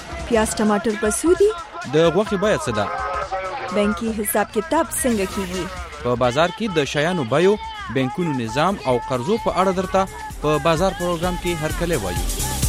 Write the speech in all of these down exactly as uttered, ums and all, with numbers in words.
پیاز ټماټر په سودی؟ د غوښې بیه څه ده؟ بانکي حساب کتاب څنګه کیږي؟ په بازار کې د شیانو بیو، بانکونو نظام او قرضو په اړه درته په بازار پروګرام کې هرکلی وایو.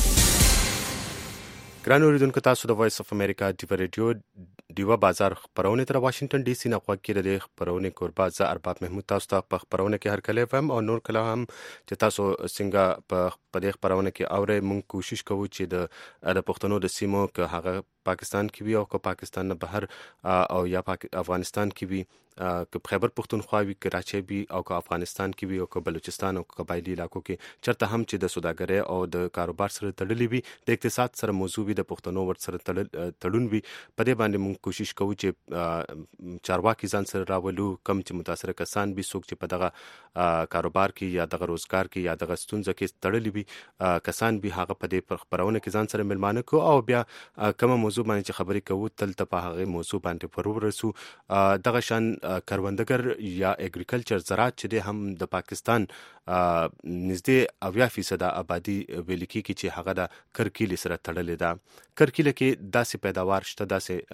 ګران اوریدونکو، تاسو د وایس اف امریکا ډیو ریډیو ډیوه بازار خبرونه تر واشنگټن ډي سي نه غوږ کې د خبرونه کوربه زه ارباب محمود تاسو ته په خبرونه کې هرکلی وایم او نور کله هم چې تاسو څنګه په دې خبرونه کې اورئ، موږ کوشش کوو چې د د پښتنو د سیمو که هغه پاکستان کې وي او که پاکستان نه بهر او یا افغانستان کې وي، که خیبر پختونخوا وي، کراچۍ وي او که افغانستان کې وي او که بلوچستان او قبایلی علاقو کې چرته هم چې د سوداګرۍ او د کاروبار سره تړلې وي، د اقتصاد سره موضوع وي، د پښتنو ور سره تړون وي، په دې باندې موږ کوشش کوو چې چارواکي ځان سره راولو، کم چې متاثره کسان وي، څوک چې په دغه کاروبار کې یا دغه روزګار کې یا دغه ستونزه کې تړلې وي کسان وي، هغه په دې خبرونه کې ځان سره ملمانه کو او بیا کومه موضوع باندې چې خبرې کوو تل ته په هغه موضوع باندې پر ورسو. دغه شان کروندګر یا اګریکلچر زراعت چې دی هم د پاکستان نږدې اویا فیصده آبادی ویل کېږي چې هغه د کرکیلې سره تړلې ده. کرکیله کې داسې پیداوار شته،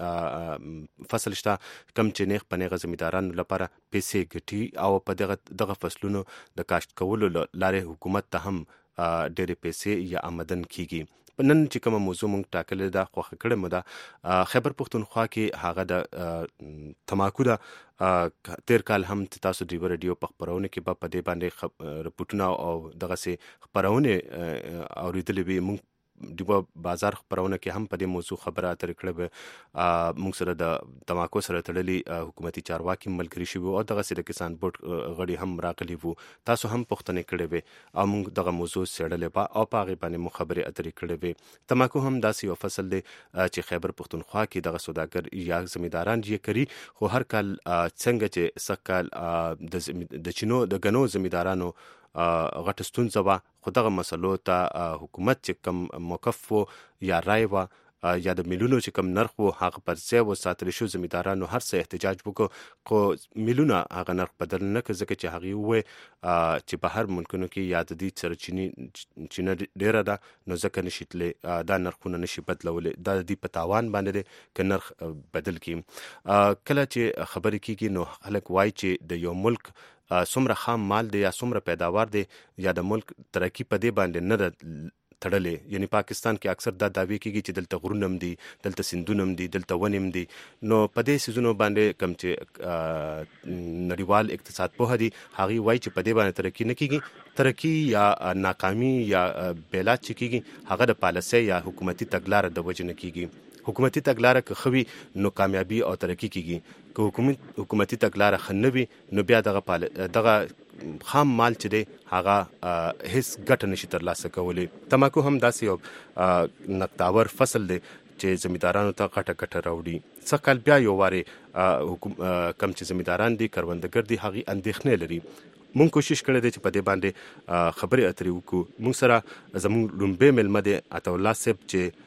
داسې فصل شته کم چې نیغ په نیغه زمیندارانو لپاره پیسې ګټي او په دغه دغه فصلونو د کاشت کولو لارې حکومت ته هم ډېرې پیسې یا آمدن کیږي. نن چې کومه موضوع مونږ ټاکلې ده، خوښه کړې مو ده، خیبر پختونخوا کې هغه د تماکو ده. تیر کال هم تاسو ډیو ریډیو په خبرونه کې به په دې باندې رپورټونه او دغسې خبرونه اورېدلې وي. مونږ ډیو بازار خبرونه کې هم په دې موضوع خبره اترې کړې وه. مونږ سره د تماکو سره تړلي حکومتي چارواکي ملګري شوي او دغسې د کسان بورډ غړي هم راغلي وو. تاسو هم پوښتنې کړې وې او مونږ دغه موضوع څېړلې وه او په هغې باندې مو خبرې اترې کړې وې. تماکو هم داسې یو فصل دی چې خیبر پختونخوا کې دغه سوداګر یا زمینداران یې کوي، خو هر کال څنګه چې سږ کال د چینو د ګنو زمیندارانو غټه ستونزه وه، خو دغه مسلو ته حکومت چې کم موقف و یا رای و یا د میلونو چې کم نرخ و هغه پر ځای وساتل شو. زمیندارانو هر څه احتجاج وکړو خو میلونه هغه نرخ بدل نه کړ، ځکه چې هغې ووایي چې په هر ملکونو کې یا د دې سره چینی چینه ډېره ده نو ځکه نشي تللی دا نرخونه نشي بدلولی، دا د دې په تاوان باندې دی که نرخ بدل کړي. کله چې خبرې کېږي نو خلک وایي چې د یو ملک څومره خام مال دی یا څومره پیداوار دی یا د ملک ترقي په دې باندې نه ده تړلې. یعنی پاکستان کې اکثر دا دعوی کېږي چې دلته غرونه هم دي، دلته سیندونه هم دي، دلته ونې هم دي، نو په دې څیزونو باندې کم چې نړیوال اقتصاد پوه دي هغې وایي چې په دې باندې ترقي نه کېږي. ترقي یا ناکامي یا بیلات چې کېږي هغه د پالیسۍ یا حکومتي تګلاره د وجې نه کېږي. حکومتي تګلاره که ښه وي نو کامیابي او ترقي کېږي، که حکومت حکومتي تګلاره ښه نه وي نو بیا دغه دغه خام مال چې دی هغه هیڅ ګټه نشي ترلاسه کولی. تماکو هم داسې یو نقداور فصل دی چې زمیندارانو ته غټه ګټه راوړي. څه کال بیا یو وارې کم چې زمینداران دي کروندګر دي هغې اندېښنې لري. مونږ کوشش کړی دی چې په دې باندې خبرې اترې وکړو. مونږ سره زموږ لومبی مېلمه دی عطاالله صاحب چې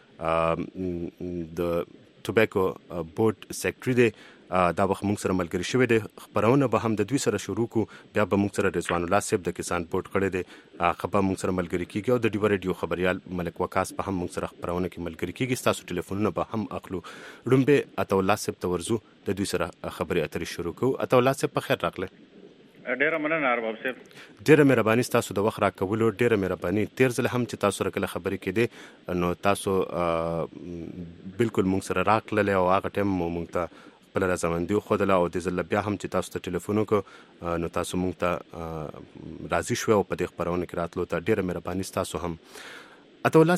د ټوبیکو بورډ سیکرټري دی، دا وخت مونږ سره ملګري شوی دی. خبرونه به هم د دوی سره شروع کو، بیا به مونږ سره رضوان الله صاحب د کسان بورډ کړی دی هغه به مونږ سره ملګري کېږي او د ډیو ریډیو خبریال ملک وقاص به هم مونږ سره خبرونه کې ملګري کېږي. ستاسو ټلیفونونه به هم اخلو. لومبی عطاالله صاحب ته ورځو، د دوی سره خبرې اترې شروع کوو. عطاالله صاحب په خیر راغلی. ډیره مننه ارباب صاحب. ډیره مهرباني ستاسو د وخت راکولو، ډیره مهرباني. تیر ځل هم چې تاسو سره کله خبرې کېدې نو تاسو بالکل مونږ سره راغللی او هغه ټایم مو مونږ ته خپله رضامندي وښودله او دې ځل بیا هم چې تاسو ته ټلیفون وکړو نو تاسو مونږ ته راضي شوی او په دې خپرونه کې راتلو ته ډیره مهرباني ستاسو هم. عطاالله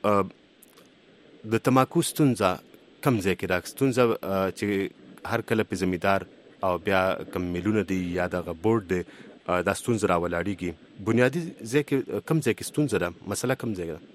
صاحب، د تماکو ستونزه کم ځای کې ده؟ ستونزه چې هر کله په زمیندار او بیا کم میلونه دی یا دغه بورډ دی دا ستونزه راولاړېږي، بنیادي ځای کې کم ځای کې ستونزه ده، مسله کم ځای ده؟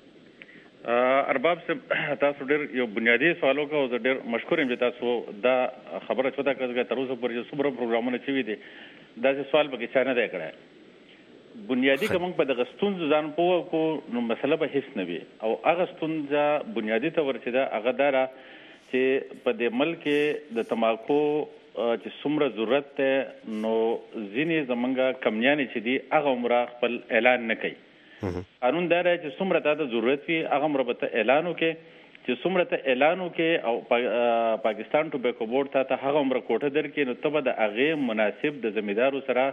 ارباب صاحب تاسو ډېر یو بنیادي سوال وکړو او زه ډېر مشکور یم چې تاسو دا خبره چوته کړه. تر اوسه پورې چې څومره پروګرامونه شوي دي داسې سوال پکې چا نه دی کړی. بنیادي که موږ په دغه ستونزو ځان پوه کړو نو مسله به هېڅ نه وي او هغه ستونزه بنیادي طور چې ده هغه دا ده چې په دې ملک کې د تماکو چې څومره ضرورت دی نو ځینې زمونږ کمنیانې چې دي هغه عمره خپل اعلان نه کوي. قانون دا دی چې څومره تا ته ضرورت وي هغه عمره به ته اعلان وکړې چې څومره ته اعلان وکړي او پاکستان ټوبیکو بورډ ته ته هغه عمره کوټه درکړي نو ته به د هغې مناسب د زمیندارو سره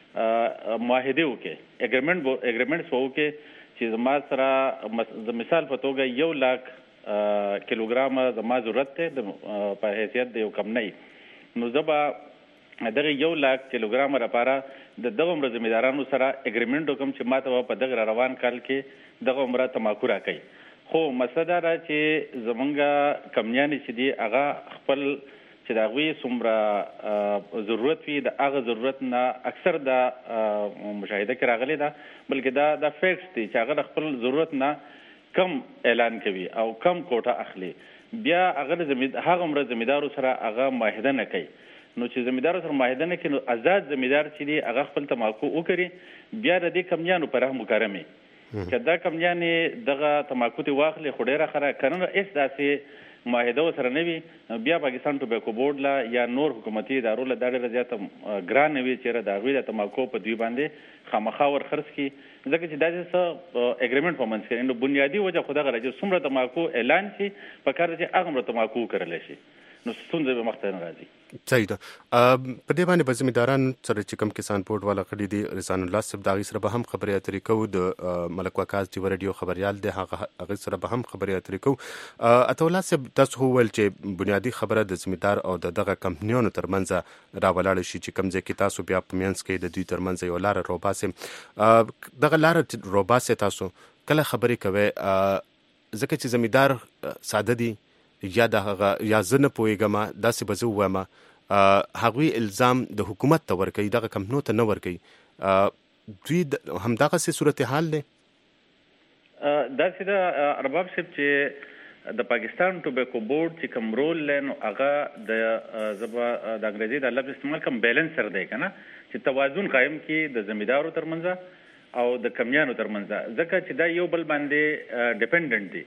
معاهدې وکړي اګریمنټ اګریمنټس به وکړي چې زما سره د مثال په توګه یو لاک کیلوګرامه زما ضرورت دی په حیثیت د یو کمنۍ نو زه به دغه یو لاک کیلوګرامه لپاره د دغه عمره زمیندارانو سره اګریمنټ وکړم چې ما ته به په دغه روان کال کې دغه عمره تماکو راکوي خو مسله دا ده چې زمونږ کمنیانې چې دي هغه خپل چې د هغوی څومره ضرورت وي د هغه ضرورت نه اکثر د مشاهده کې راغلی ده بلکې دا دا فیکټس دي چې هغه د خپل ضرورت نه کم اعلان کوي او کم کوټه اخلي بیا هغه د هغه عمره زمیندارو سره هغه معاهده نه کوي نو چې زمیندارو سره معاهده نه کوي نو آزاد زمیندار چې دی هغه خپل تماکو وکړي بیا د دې کمنیانو په رحم وکرمي چې دا کمنیانې دغه تماکو ته واخلي خو ډېره ښه کنه هېڅ داسې معاهده ورسره نه وي بیا پاکستان ټوبیکو بورډ له یا نور حکومتي ادارو له دا ډېره زیاته ګران وي چېرې د هغوی د تماکو په دوی باندې خامخا ور خرڅ کړي ځکه چې دا چې څه اګریمنټ په منځ کې نو بنیادي وجه خو دغه چې څومره تماکو اعلان شي په کار چې هغه عمره تماکو وکرلی شي نو ستونزه به مخته نه راځي صحیح ده په دې باندې به زمینداران سره چې کوم کسان بورډ والا کړي دي رضوان الله صاحب د هغې سره به هم خبرې اترې کوو د ملک وکاس ټي وي رادیو خبریال دی هغه هغې سره به هم خبرې اترې کوو عطاالله صاحب تاسو وویل چې بنیادي خبره د زمیندار او د دغه کمپنیانو ترمنځ راولاړه شي چې کوم ځای کې تاسو بیا په منځ کې د دوی ترمنځ یو لاره روباسئ دغه لاره روباسئ تاسو کله خبرې کوئ ځکه چې زمیندار ساده دي یا د هغه یا زه نه پوهېږم داسې به زه ووایم هغوی الزام د حکومت ته ورکوي دغه کمپنیو ته نه ورکوي دوی همدغسې صورتحال دی داسې ده ارباب صاحب چې د پاکستان ټوبیکو بورډ چې کوم رول دی نو هغه د زه به د انګریزي د لفظ استعمال کوم بیلنسر دی که نه چې توازن قایم کړي د زمیندارو ترمنځه او د کمنیانو ترمنځه ځکه چې دا یو بل باندې ډیپنډنټ دي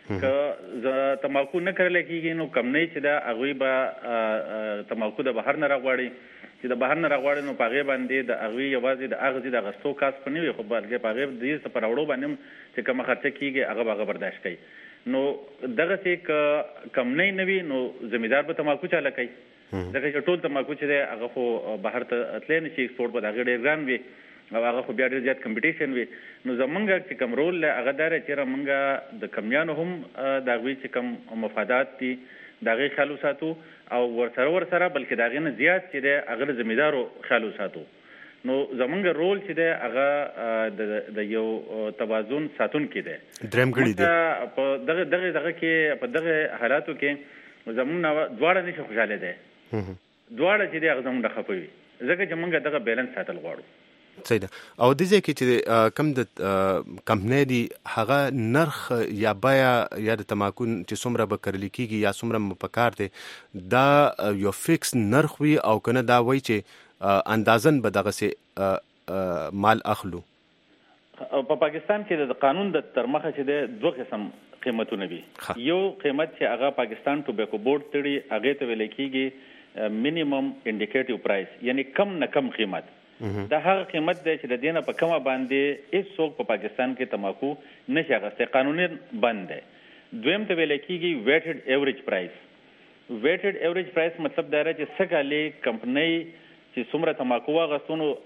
که تماکو نه کرلی کېږي نو کمنۍ چې ده هغوی به تماکو د بهر نه راغواړي چې د بهر نه راغواړي نو په هغې باندې د هغوی یوازې د هغه ځای د اخیستو کاست په نه وي خو بلکې په هغې د دې په راوړو باندې هم چې کومه خرچه کېږي هغه به هغه برداشت کوي نو دغسې که کمنۍ نه وي نو زمیندار به تماکو چاله کوي ځکه چې ټول تماکو چې دی هغه خو بهر ته تللی نه شي ایکسپورټ به د هغې ډېر ګران وي او هغه خو بیا ډېر زیات کمپټیشن وي نو زمونږ چې کوم رول دی هغه دا دی چې مونږ د کمنیانو هم د هغوی چې کوم مفادات دي د هغې خیال وساتو او ورسره ورسره بلکې د هغې نه زیات چې دی هغه د زمیندارو خیال وساتو نو زمونږ رول چې دی هغه د یو توازن ساتونکی دی درېیم ګړی دی په دغه دغه دغه کې په دغه حالاتو کې زمونږ نه دواړه نشي خوشحاله دی دواړه چې دی هغه زمونږ نه خفه وي ځکه چې مونږ دغه بیلنس ساتل غواړو صحیح ده او دې ځای کې چې کوم د کمپنۍ دي هغه نرخ یا بیه یا د تماکو چې څومره به کرلی کېږي یا څومره به پکار دی دا یو فکس نرخ وي او که نه دا وایي چې اندازن به دغسې مال اخلو په پاکستان کې د قانون د تر مخه چې دی دوه قسم قیمتونه وي یو قیمت چې هغه پاکستان ټوبیکو بورډ تړي هغې ته ویلی کېږي مینیمم انډیکیټیو پرایس یعنی کم نه کم قیمت دا هغه قیمت دی چې د دې نه په کمه باندې هېڅ څوک په پاکستان کې تماکو نشي اخیستی قانوني بند دی دویم ته ویلی کېږي ویټډ ایوریج پرایس ویټډ ایوریج پرایس مطلب دا دی چې څه کالې کمپنۍ چې څومره تماکو واخیستو نو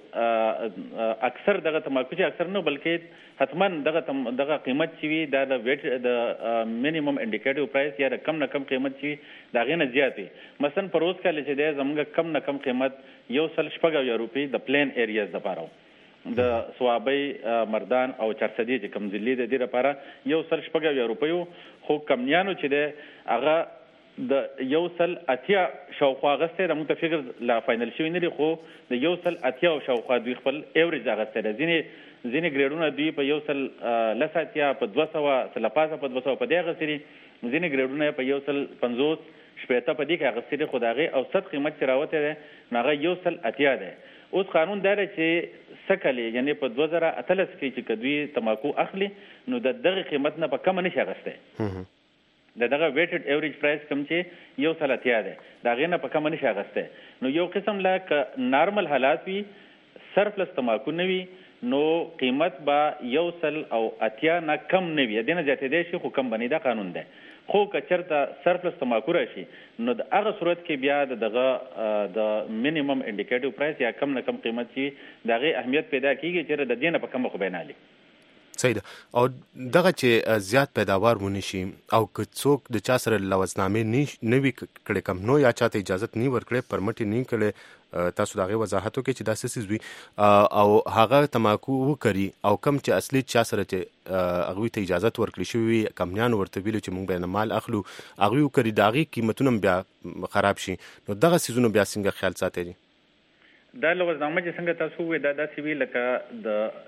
اکثر دغه تماکو چې اکثر نه بلکې حتما دغه دغه قیمت چې وي دا د ویټ د مینیمم انډیکیټیو پرایس یا د کم نه کم قیمت چې وي د هغې نه زیات وي مثلا په روز کال چې دی زموږ کم نه کم قیمت یو سل شپږ اویا روپۍ د پلین ایریاز دپاره د سوابۍ مردان او چارسدي چې کوم ضلعې د دې لپاره یو سل شپږ اویا روپیو خو کمنیانو چې دی هغه د یو سل اتیا شاوخوا اخیستی د موږ ته فکر لا فاینل شوي نه دي خو د یو سل اتیا او شاوخوا دوی خپل ایوریج اخیستی دی ځینې ځینې ګریډونه دوی په یو سل لس اتیا په دوه سوه سله پاسه په دوه سوه په دې اخیستي دي ځینې ګریډونه په یو سل پنځوس شپېته په دې کې اخیستي دي خو د هغې اوسط قیمت چې راوتی دی نو هغه یو سل اتیا دی اوس قانون دا دی چې څه کلې یعنې په دوه زره اتلس کې چې که دوی تماکو اخلي نو د دغې قیمت نه په کمه نشي اخیستی د دغه ویټډ ایوریج پرایس کوم چې یو سل اتیا دی د هغې نه په کمه نشي اخیستی نو یو قسم لا که نارمل حالات وي سرپلس تماکو نه وي نو قیمت به یو سل او اتیا نه کم نه وي دې نه زیاتېدی شي خو کم به نه دا قانون دی خو که چېرته سرپلس تماکو راشي نو د هغه صورت کې بیا د دغه د مینیمم انډیکیټیو پرایس یا کم نه کم قیمت چې د هغې اهمیت پیدا کېږي چې د دې نه په کمه خو بینالي. صحیح ده. او دغه چې زیات پیداوار ونی شي او که څوک د چا سره لوزنامې نه وي کړې کمپنو یا چاته اجازت نه ورکړې پرمټ نه کړې تاسو د هغې وضاحت وکړئ چې دا څه څیز وي او هغه تماکو وکري او کم چې اصلي چا سره چې هغوی ته اجازت ورکړل شوي وي کمپنیانو ورته ویلي چې موږ به مال اخلو هغوی وکري د هغې قیمتونه بیا خراب شي نو دغه څیزونو بیا څنګه خیال ساتئ دي؟ دا لوزنامه چې څنګه تاسو ووایئ دا داسې وي لکه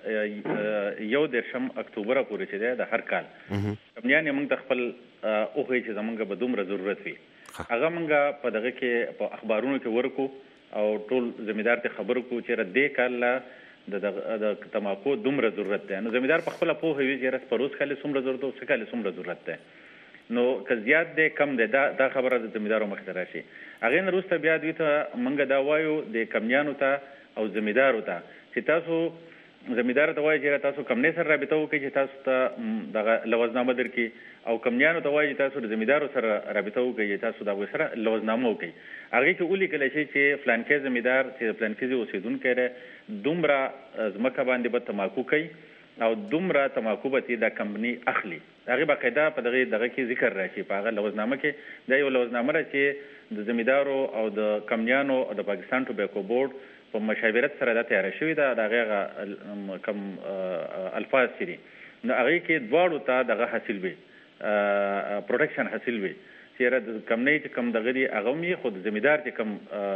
د یو دېرشم اکتوبره پورې چې دی د هر کال کمپنیان یې موږ ته خپل وښیي چې زموږ به دومره ضرورت وي هغه موږ په دغه کې په اخبارونو کې ورکو او ټول زمیندار ته خبر کو چې دې کال لا د تماکو دومره ضرورت دی نو زمیندار په خپله پوهه وي چې رس پروس کال څومره ضرورت او څه کال څومره ضرورت دی نو که زیات دی کم دی دا دا خبره د زمیندارو مخې ته راشي. هغې نه وروسته بیا دوی ته موږ دا وایو د کمپنیانو ته او زمیندارو ته چې تاسو زمیندارو ته وایي چې تاسو کمپنۍ سره رابطه وکړئ چې تاسو ته دغه لوزنامه درکړي او کمپنیانو ته وایي چې تاسو د زمیندارو سره رابطه وکړئ چې تاسو د هغوی سره لوزنامه وکړئ. هغې کې ولیکلی شي چې فلانکي زمیندار چې د فلانکي ځای اوسېدونکی دی دومره ځمکه باندې به تماکو کوي او دومره تماکو به چې دا کمپني اخلي هغې باقاعده په دغې دغه کې ذکر راشي په هغه لوزنامه کې دا یو لوزنامه ده چې د زمیندارو او د کمپنیانو او د پاکستان ټوبیکو بورډ په مشاورت سره دا تیاره شوې ده د هغې هغه کم الفاظ چې دي نو هغې کې دواړو ته دغه حاصل وي پروټیکشن حاصل وي چې د کمپنۍ چې کم دغه دي هغه هم وي خو د زمیندار چې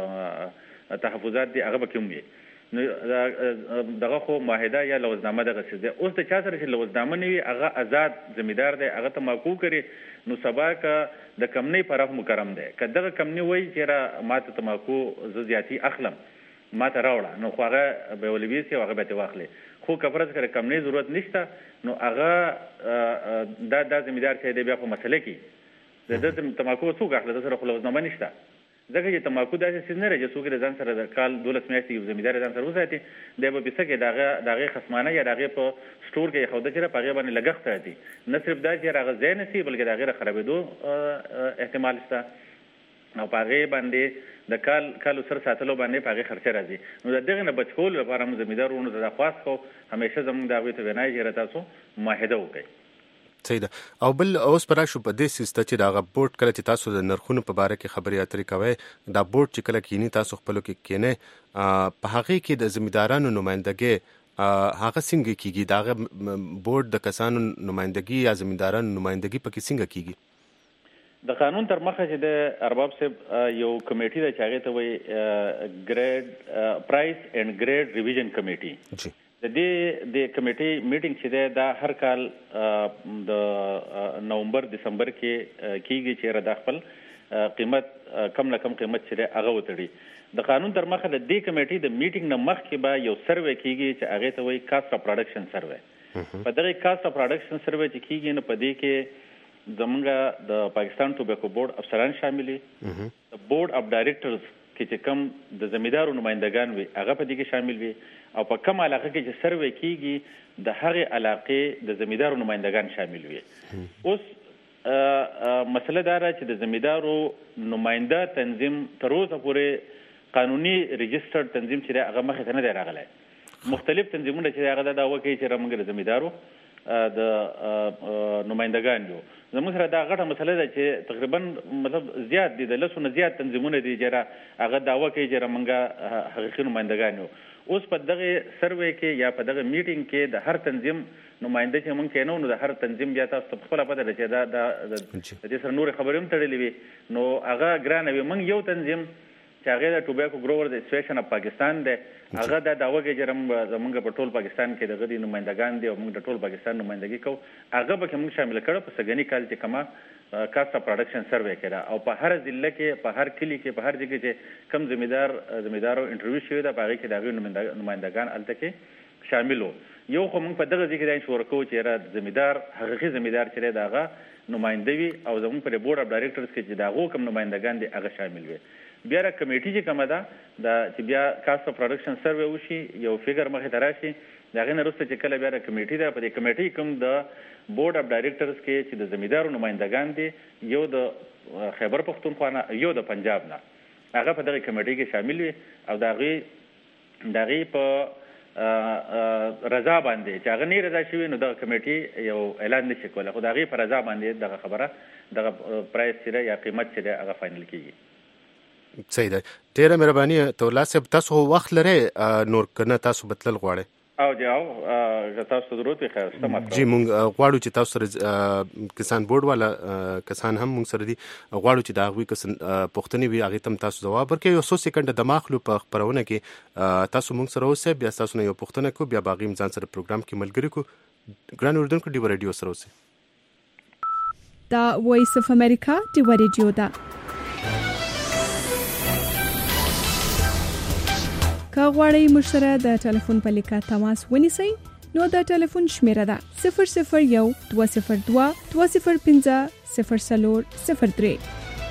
کم تحفظات دي هغه به کې هم وي نو دغه خو معاهده یا لوزنامه دغه څه دی. اوس د چا سره چې لوزنامه نه وي هغه آزاد زمیندار دی هغه تماکو کړي نو سبا که د کمپنۍ پراخ مکرم دی که دغه کمپنۍ وایي چې را ما ته تماکو زه زیاتي اخلم ما ته راوړه نو خو هغه به ولې ویسي او هغه به ترې واخلي خو که فرض کړه کمپنۍ ضرورت نشته نو هغه دا دا زمیندار چې دی بیا په مسله کې د ده تماکو څوک اخله ده سره خو لوزنامه نشته ځکه چې تماکو داسې څیز نه دی چې څوک د ځان سره د کال دولس میاشتې یو زمیندار ځان سره وساتي دی به پیسه کې د هغه د هغې خصمانه یا د هغې په سټور کې ایښوده چې په هغې باندې لګښت راځي نه صرف دا چې هغه ځای نه سي بلکې د هغې د خرابېدو احتمال شته او په هغې باندې د کال کالو سر ساتلو باندې په هغې خرچه راځي نو د دغې نه بچ کولو لپاره موږ زمیندار وروڼو ته دا خواست کوو همیشه زموږ د هغوی ته وینایي چې تاسو معاهده وکړئ. صحیح ده. او بل اوس پر راشو په دې سیسته چې دا غ بورډ کله چې تاسو د نرخونو په باره کې خبرې اترې کوئ دا بورډ چې کله کینی تاسو خپلو کې کینئ په هغې کې د زمیندارانو نمایندګي هغه څنګه کیږي د هغه بورډ د کسانو نمایندګي یا زمیندارانو نمایندګي پکې څنګه کیږي؟ د قانون تر مخه چې د ارباب صاحب یو کمیټي ده چې هغې ته وایي ګریډ پرایس اینډ ګریډ ریویژن کمیټي جی د دې د کمیټې میټینګ چې دی دا هر کال د نومبر دسمبر کې کیږي چې دا خپل قیمت کم نه کم قیمت چې دی هغه وتړي د قانون تر مخه د دې کمیټې د میټینګ نه مخکې به یو سروې کیږي چې هغې ته وایي کاسټ اف پروډکشن سروې په دغې کاسټ اف پروډکشن سروې چې کیږي نو په دې کې زموږ د پاکستان ټوبیکو بورډ افسران شامل وي د بورډ اف ډایرکټرز کې چې کم د زمیندارو نمایندګان وي هغه په دې کې شامل وي او په کم علاقه کې چې سروې کیږي د هغې علاقې د زمیندارو نمایندګان شامل وي. اوس مسله دا ده چې د زمیندارو نماینده تنظیم تر اوسه پورې قانوني رجسټرډ تنظیم چې دی هغه مخې ته نه دی راغلی. مختلف تنظیمونه چې دی هغه دا دعوه کوي چې موږ د زمیندارو د نمایندګان یو زموږ سره دا غټه مسله ده چې تقریبا مطلب زیات دي د لسو نه زیات تنظیمونه دي چې هغه دعوه کوي چې موږ حقیقي نمایندګان یو. اوس په دغه سروې کې یا په دغه میټینګ کې د هر تنظیم نماینده چې موږ کینو نو د هر تنظیم بیا تاسو ته خپله پته ده چې دا د دې سره نورې خبرې هم تړلې وي نو هغه ګرانه وي. موږ یو تنظیم چې هغې د ټوبیکو ګروورز اسوسییشن اف پاکستان دی هغه دا دعوه کوي چې زموږ په ټول پاکستان کې دغه دي نمایندګان دي او موږ د ټول پاکستان نمایندګي کوو هغه به کې موږ شامل کړو په سږني کال چې کومه کاسټ اف پروډکشن سروې کې ده او په هر ضلع کې په هر کلي کې په هر ځای کې چې کم زمیندار زمیندارو انټرویو شوي ده په هغې کې د هغوی نمایندګان هلته کې شامل وو. یو خو موږ په دغه ځای کې دا انشور کوو چې یاره زمیندار حقیقي زمیندار چې دی د هغه نماینده وي او زموږ په بورډ اف ډایرکټرز کې چې د هغو کوم نمایندګان دي هغه شامل وي. بیا را کمیټي چې کومه ده دا چې بیا کاسټ اف پروډکشن سروې وشي یو فګر مخې ته راشي دا غي نه وروسته چې کله بیا کمیټي ده، په دې کمیټي کوم د بورډ اف ډایریکټرز کې چې د زمیدارو نمائندگان دي، یو د خیبر پختونخوا نه، یو د پنجاب نه، هغه په دغه کمیټي کې شامل وي او دا غي دا غي په رضا باندې چې هغه نه رضا شوی نو دغه کمیټي یو اعلان نشي کولای، خو دا غي په رضا باندې دغه خبره دغه پرایس چې یا قیمت چې هغه فائنل کیږي. صحیح ده. ډیره مهرباني تولا صاحب، تاسو وخت لرئ نور کنه تاسو بتلل غواړئ؟ او جاو تاسو ضرورت وي خیر استمات جی مونږ غواړو چې تاسو سره کسان بورډ والا کسان هم مونږ سره دي، غواړو چې دا غوي کسان پوښتنې وي هغه تم تاسو جواب ورکړئ. یو څو سکند د ماخلو په خبرونه کې تاسو مونږ سره اوسئ، بیا تاسو نه یو پوښتنه کو، بیا باغیم ځان سره پروګرام کې ملګری کو. ګران اردوونکو ډیو رادیو سره اوسئ. دا وایس اف امریکا ډیو رادیو ده. که غواړئ موږ سره د ټلیفون په لیکه تماس ونیسئ نو د ټلیفون شمیره ده صفر صفر یو دوه صفر دوه دوه صفر پنځه صفر څلور صفر درې.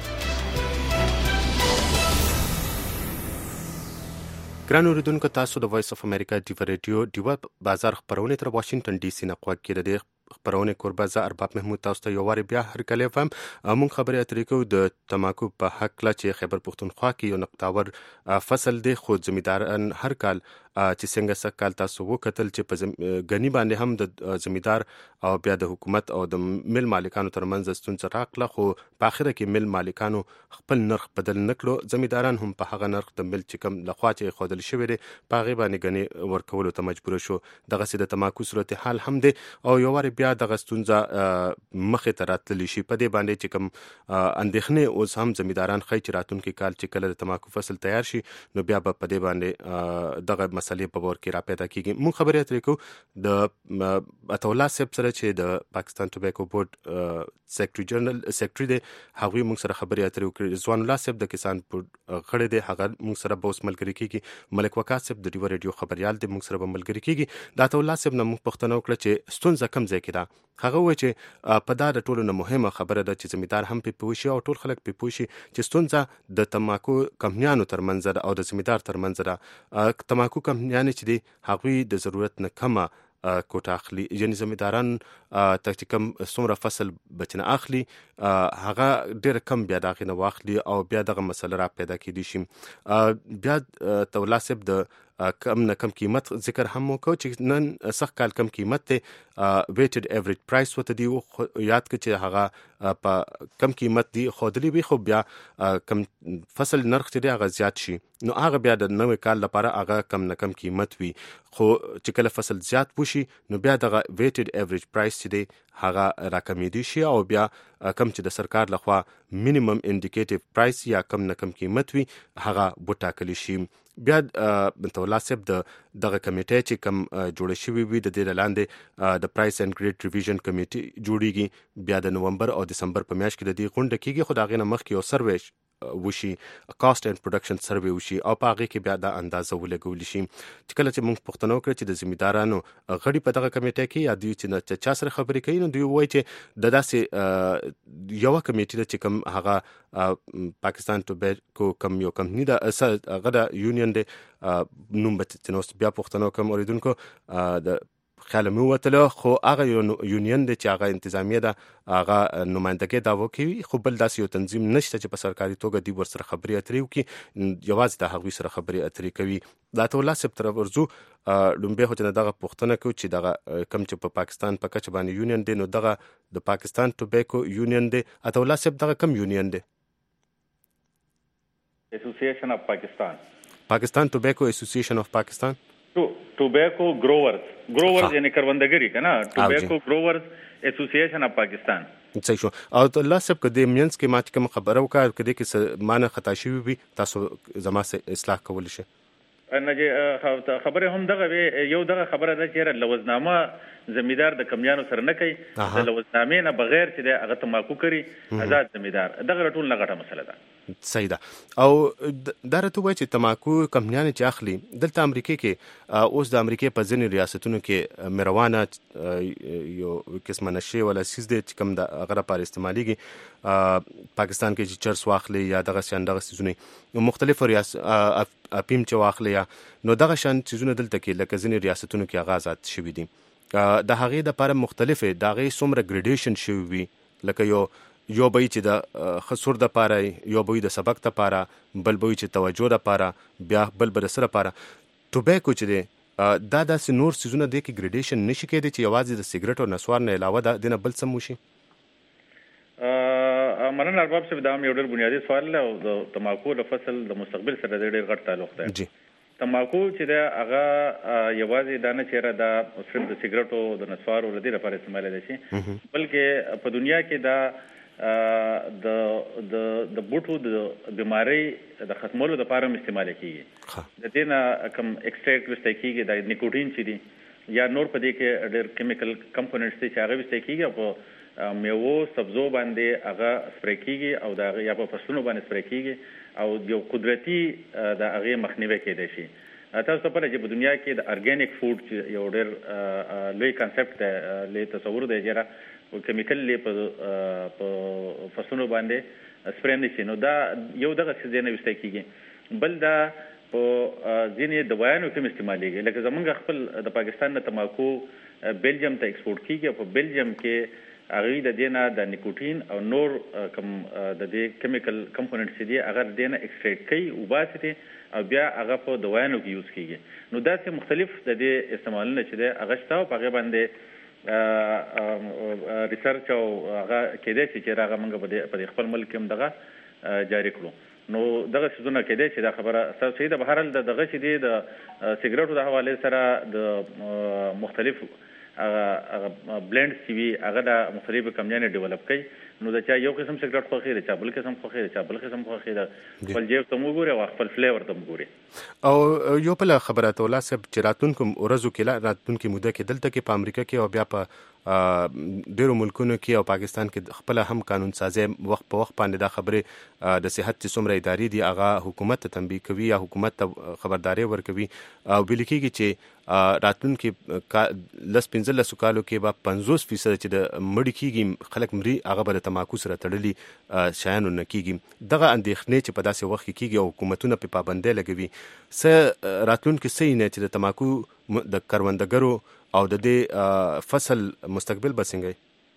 ګران اوریدونکو، تاسو د وایس اف امریکا ډیو رادیو ډیو بازار خبرونه تر واشنگټن ډي سي نه قوت کې د خبرونه کوربه زه ارباب محمود تاسو ته یو واری بیا هر کله فهم مونږ خبرې اترې کوو د تماکو په حق لا چې خیبر پختونخوا کې یو نقطاور فصل دی، خو زمیداران هر کال چې څنګه سکال تاسو وکتل چې په غنی باندې هم د زمیدار او بیا د حکومت او د مل مالکانو ترمنځ ستونزه راغله، خو په اخر کې مل مالکانو خپل نرخ بدل نکړو، زمیداران هم په هغه نرخ د مل چې کم لخوا چې خودل شوی دی په هغه باندې غنی ورکولو ته مجبور شو. دغه سي د تماکو صورت حال هم دی او یو واری بیا دغه ستونزه مخې ته راتللی شي. په دې باندې چې کوم اندېښنې اوس هم زمیداران خی چې راتونکي کال چې کله د تماکو فصل تیار شي نو بیا به په دې باندې دغه مسلې په ور کې را پیدا کیږي. مونږ خبرې اترې کوو د عطاالله صاحب سره چې د پاکستان ټوبیکو بورډ سیکرټري جنرال سیکرټري دی، هغوی مونږ سره خبرې اترې وکړې. ځوان الله صاحب د کسان بورډ غړی دی، هغه مونږ سره به اوس ملګري کیږي. ملک وقاص صاحب د ډیو رادیو خبريال دی، مونږ سره به ملګري کیږي. د عطاالله صاحب نه مونږ پوښتنه وکړه چې ستونزه کم ځای کې ده. هغه وایي چې په دا د ټولو نه مهمه خبره ده چې زمیدار هم پې پوه شي او ټول خلک پې پوه شي چې ستونزه د تماکو کمپنیانو ترمنځ ده او د زمیدار ترمنځ ده. تماکو کمپنیانې چې دي هغوی د ضرورت نه کمه کوټه اخلي، یعنی زمیداران ته چې کم څومره فصل بچنه اخلي هغه ډېر کم بیا د هغې نه واخلي او بیا دغه مسله را پیدا کېدی شي. بیا عطاالله صاحب د کم نه کم قیمت ذکر هم وکړو چې نن سخت کال کم قیمت دی، ویټډ ایوریج پرایس وته دی، یاد کړه چې هغه په کم قیمت دی خودلی وي، خو بیا کم فصل نرخ چې دی هغه زیات شي نو هغه بیا د نوې کال لپاره هغه کم نه کم قیمت وي، خو چې کله فصل زیات وشي نو بیا دغه ویټډ ایوریج پرایس چې دی هغه راکمېدی شي او بیا کم چې د سرکار لخوا مینیمم انډیکیټیو پرایس یا کم نه کم قیمت وي هغه وټاکلی شي. بیا عطاالله صاحب د دغه کمیټه چې کم جوړه شوې وي د دې لاندې د پرایس اینڈ ګریډ ریویژن کمیټه جوړیږي، بیا د نومبر او دسمبر په میاشت کې د دې غونډه کیږي، خو د هغې نه مخکې یو سروې وشي، کاست اینڈ پروډکشن سروې وشي او په هغې کې بیا دا اندازه ولګولی شي. چې کله چې موږ پوښتنه وکړه چې د زمیندارانو غړي په دغه کمیټه کې یا دوی چې چا سره خبرې کوي نو دوی وایي چې د داسې یوه کمیټې ده چې کوم هغه پاکستان ټوبیکو کم یو کمپني ده هغه د یونین دی، نوم به چې بیا پوښتنه وکړم اوریدونکو د خیال مې ووتله، خو هغه یو یونین دی چې هغه انتظامیه ده هغه نمایندګۍ دعوه کوي، خو بل داسې یو تنظیم نشته چې په سرکاري توګه دوی ورسره خبرې اترې وکړي، یوازې د هغوی سره خبرې اترې کوي. د عطاالله صاحب طرف ورځو لومبۍ خو چې دغه پوښتنه کوو چې دغه کم چې په پاکستان په کچه باندې یونین دی نو دغه د پاکستان ټوبیکو یونین دی. عطاالله صاحب دغه کم یونین دی؟ ایسوسییشن اف پاکستان، پاکستان ټوبیکو ایسوسییشن اف پاکستان، ټوبیکو گروورز گروورز یعنی کروندګری کنه، ټوبیکو گروورز ایسوسییشن اف پاکستان. صحیح شو. او الله صاحب کدی مینس کې ما چې کوم خبره وکړه کدی کې معنی خطا شوی وي تاسو زما سره اصلاح کول شي. نه خبره هم دغه یو دغه خبره ده چې لوزنامه زمیدار د کمیانو سره نه کوي د لوزنامې نه بغیر چې د هغه تماکو کوي آزاد زمیدار دغه ټول نه غټه مسله ده. صحیح ده. او دا راته وایي چې تماکو کمپنیانې چې اخلي دلته امریکا کې اوس د امریکا په ځینې ریاستونو کې مروانه یو قسمه نشې ولا سیز دی چې کوم د هغه لپاره استعمالیږي پاکستان کې چې چرس واخلي یا دغه شان دغه سیزونه مختلفو ریاست اپیم چې واخلي نو دغه شان سیزونه دلته کې لکه ځینې ریاستونو کې هغه آزاد شوي دي. د هغې دپاره مختلفې د هغې څومره ګریډیشن شوي وي لکه یو یو به چې د خسور د پاره یو به د سبق د پاره بل به چې توجه د پاره بیا بل به سره پاره ټوبیکو چې دی دا داسې نور سیزونه دی کې ګریډیشن نشي کېدی چې یوازې د سیګریټ او نسوار نه علاوه د دینه بل څه موشي. مننه ارباب صاحب دا یو ډېر بنیادی سوال او د تماکو د فصل د مستقبل سره ډېر غټ تعلق دی. جی تماکو چې دا هغه یوازې دا نه چیرې دا صرف د سیګریټو د نسوارو د دې لپاره استعمال دي شي بلکې په دنیا کې دا د د د بوټو د بیماری د ختمولو لپاره استعمال کیږي. د دې نه کوم ایکستریکټ وسته کیږي د نیکوټین چې دی یا نور په دې کې ډېر کیمیکل کمپوننټس چې هغه وسته کیږي په میوو سبزو باندې هغه سپری کیږي او دا یا په فصلونو باندې سپری کیږي او یو قدرتي د هغه مخنیوي کېدای شي. تاسو ته پته چې په دنیا کې د ارګانیک فوډ چې یو ډېر لوی کانسپټ دی لوی تصور دی چې کیمیکل لی په فصلونو باندې سپری نه شي نو دا یو دغه څه نه وسته کیږي. بل دا په ځینې دوايانو کې استعمالېږي لکه زمونږ خپل د پاکستان نه تماکو بیلجیم ته ایکسپورټ کیږي او په بیلجیم کې هغه د دینه د نیکوټین او نور کوم د دې کیمیکل کمپوننټس دي هغه د دینه ایکستریکټ کوي او باسي او بیا هغه په دوايانو کې یوز کیږي. نو دا څه مختلف د دې استعمالونه چې د هغه شته په هغه باندې ریسرچ او هغه کېدای شي چې هغه موږ په خپل ملک کې هم دغه جاری کړو. نو دغه څه نه کېدای شي دا خبره تاسو د بهرال دغه چې دی د سیګریټو د حواله سره د مختلف هغه بلند سی وی هغه د مختلفو کمپنیانو ډیولپ کوي. نو دا چې یو قسم سیګریټ خو خیر چې بل قسم خو خیر چې بل قسم خو خیر خپل جیب ته وګوري او خپل فلیور ته وګوري. او یو بل خبره ته ولا سب چې راتونکو ورځو کې لا راتونکو موده کې دلته کې په امریکا کې او بیا په ډیرو ملکونو کې او پاکستان کې خپل هم قانون سازي وخت په وخت باندې دا خبره د صحت څومره ادارې دي هغه حکومت ته تنبیه کوي یا حکومت ته خبرداري ورکوي او بلکې چې راتونکو لس پنځه لس کالو کې به پنځوس فیصد چې د مړ کېږي خلک مري هغه به د تماکو سره تړلي شیانو نه کېږي. دغه اندېښنې چې په داسې وخت کې کېږي او حکومتونه په پابندۍ لګوي څه راتلونکي څه نه چې د تماکو د کروندګرو او د دې فصل مستقبل بسنګي.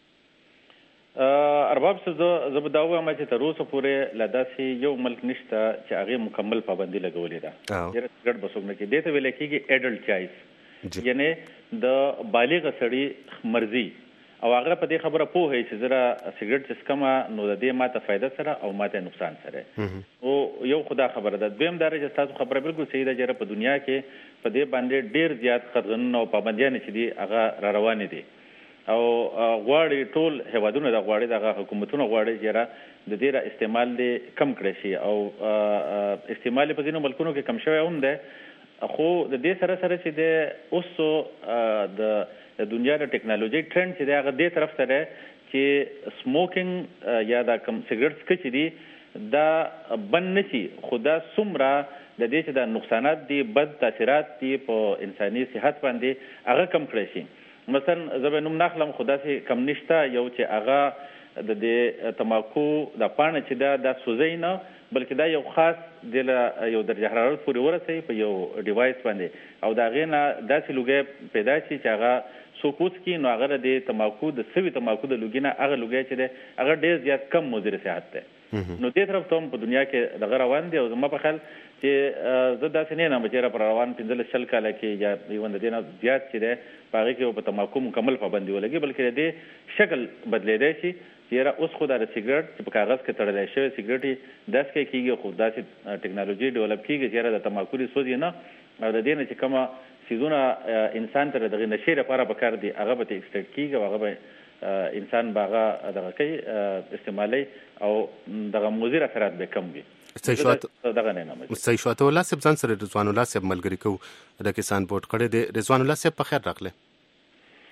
ارباب څه زه به دا وایم چې تر اوسه پورې لا داسې یو ملک نشته چې هغه مکمل پابندي لګولې ده. ډېر ګډ بسوګنه کې دته ویل کېږي اډلټ چایس یعنی د بالغ سړي مرزي او هغه په دې خبره پوهه چې زرا سیګریټ چسکما نو د دې ماته فائدہ سره او ماته نقصان سره او یو خدا خبره ده. دویم دا چې تاسو خبره بالکل صحیح ده چې په دنیا کې په دې باندې ډیر زیات قانون او پابندیان چې دي هغه را روان دي او غواړي ټول هیوادونه د غواړي د حکومتونو غواړي چې د دې را استعمال دي کم کړي شي او استعمال په ځینو ملکونو کې کم شوی هم ده خو د دې سره سره چې د اوس د د دنیا د ټیکنالوژي ټرند چې دا غدې طرف ته ده چې سموکینګ یا دا کم سیګریټس کې دي دا بند نشي خدا سمرا د دې چې د نقصانات دي بد تاثیرات دي په انساني صحت باندې هغه کم کړی شي. مثلا زبنوم نخلم خدا سي کم نشته یو چې هغه د دې تماکو د پانه چې دا د سوزینه بلکې دا یو خاص د یو درجه حرارت پورې ورسي په یو ډیوایس باندې او دا غینه داسې لوګي پیدا شي چې هغه سوکوس کې نو هغه د تماکو د سوي تماکو د لوګینه هغه لوګي چې ده هغه ډیر زیات کم مضر صحت ده. نو دې طرف ته په دنیا کې دغه روان دي او زما په خیال چې زه داسې نه یم چې پر روان پنځه شل کاله کې یا یوند دینه زیات چې ده په هغه کې په تماکو مکمل پابندي ولګي بلکې دې شکل بدلیدای شي چې اوس خو دا سیګریټ چې په کاغذ کې تړل شوی سیګریټ داس کې کېږي خو داسې ټیکنالوژي ډیولپ کېږي چې د تماکو د سوزي نه او د دې نه چې کومه سیزونه انسان ته دغه نشي لپاره پکار دي هغه به ایکسټریکټ کیږي او هغه به انسان باغه دغه کوي استعمالي او دغه مضر اثرات به کم وي. صحیح دغه نه نه صحیح شو ته الله سب ځان سره رضوان الله سب ملګری کو د کسان بورډ کړه د رضوان الله سب په خیر راغله.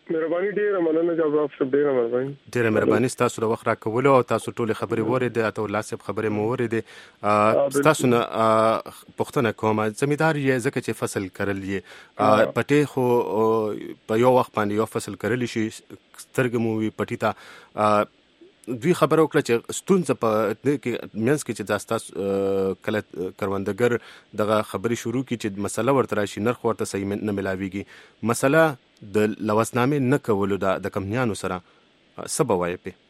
مهرباني ډیره مننه جواب صاحب ډیره مهرباني ډیره مهرباني تاسو د وخت راکولو او تاسو ټول خبرې وریدې اته الله صاحب خبرې مو وریدې تاسو نه پښتنه کومه زمیدار یې ځکه چې فصل کرل یې پټې خو په یو وخت باندې یو فصل کرل شي سترګې مو وي پټی ته دوی خبره وکړه چې ستونزه په دې کې مینس کې چې داستا کله کروندګر دغه خبرې شروع کی چې مسله ورته راشي نرخ ورته صحیح نه ملاويږي مسله د لوسنامې نه کولو د کمپنیانو سره سبب وایي په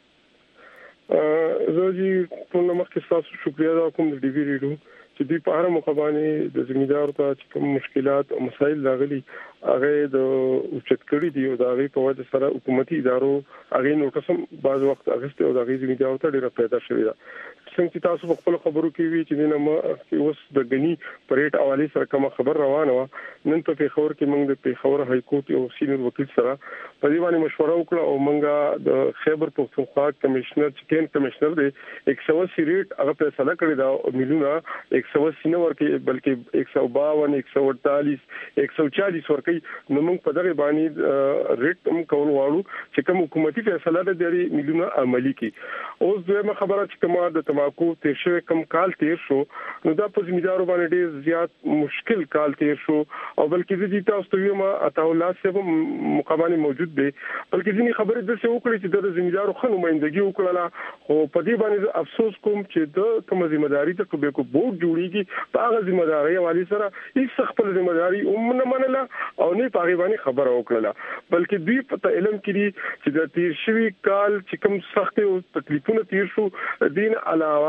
زه ټول مخکې تاسو شکریا دا کوم د ډي وی ریډو چې دوی په هر مخابانه د زمیندار ته چې کوم مشکلات او مسایل راغلي هغه د اوچت کړی دی او دا غي په وجه سره حکومتي ادارو هغه نوټسم بعض وخت اغسته او دا غي زمیندار ته ډیره پیدا شوې ده څنګه چې تاسو په خپل خبرو کې وی چې نه ما اوس د غنی پریټ حواله سره کوم خبر روانه و نن په پیښور کې موږ د پیښور های کورټ او سینیئر وکیل سره په دې باندې مشوره وکړه او موږ د خیبر پختونخوا کمشنر چکن کمشنر دی ایک سو اسی ریټ هغه فیصله کړی دا ملیونه ایک سو اسی نه ورکه بلکې ایک سو باون ایک سو اڑتالیس ایک سو چالیس ورکه نو موږ په دغه باندې ریټ هم کول واړو چې کوم حکومتي فیصله ده د ملیونه عملی کی اوس دویمه خبره چې کومه د تماکو تیر شو کم کال تیر شو نو دا په زمیندارو باندې ډیر زیات مشکل کال تیر شو او بلکې د دې تاسو ته ما عطا الله صاحب مقابله موجود دی بلکې ځینی خبره د څه وکړي چې د زمیندارو خنو مېندګي وکړه او په دې باندې افسوس کوم چې د کوم ځمېداري ته کو به کو بورډ جوړیږي په هغه ځمېداري والی سره هیڅ خپل ځمېداري هم نه منله او نه پاغي باندې خبره وکړه بلکې دوی په علم کې چې د تیر شوی کال چې کوم سخت او تکلیفونه تیر شو دین علاوه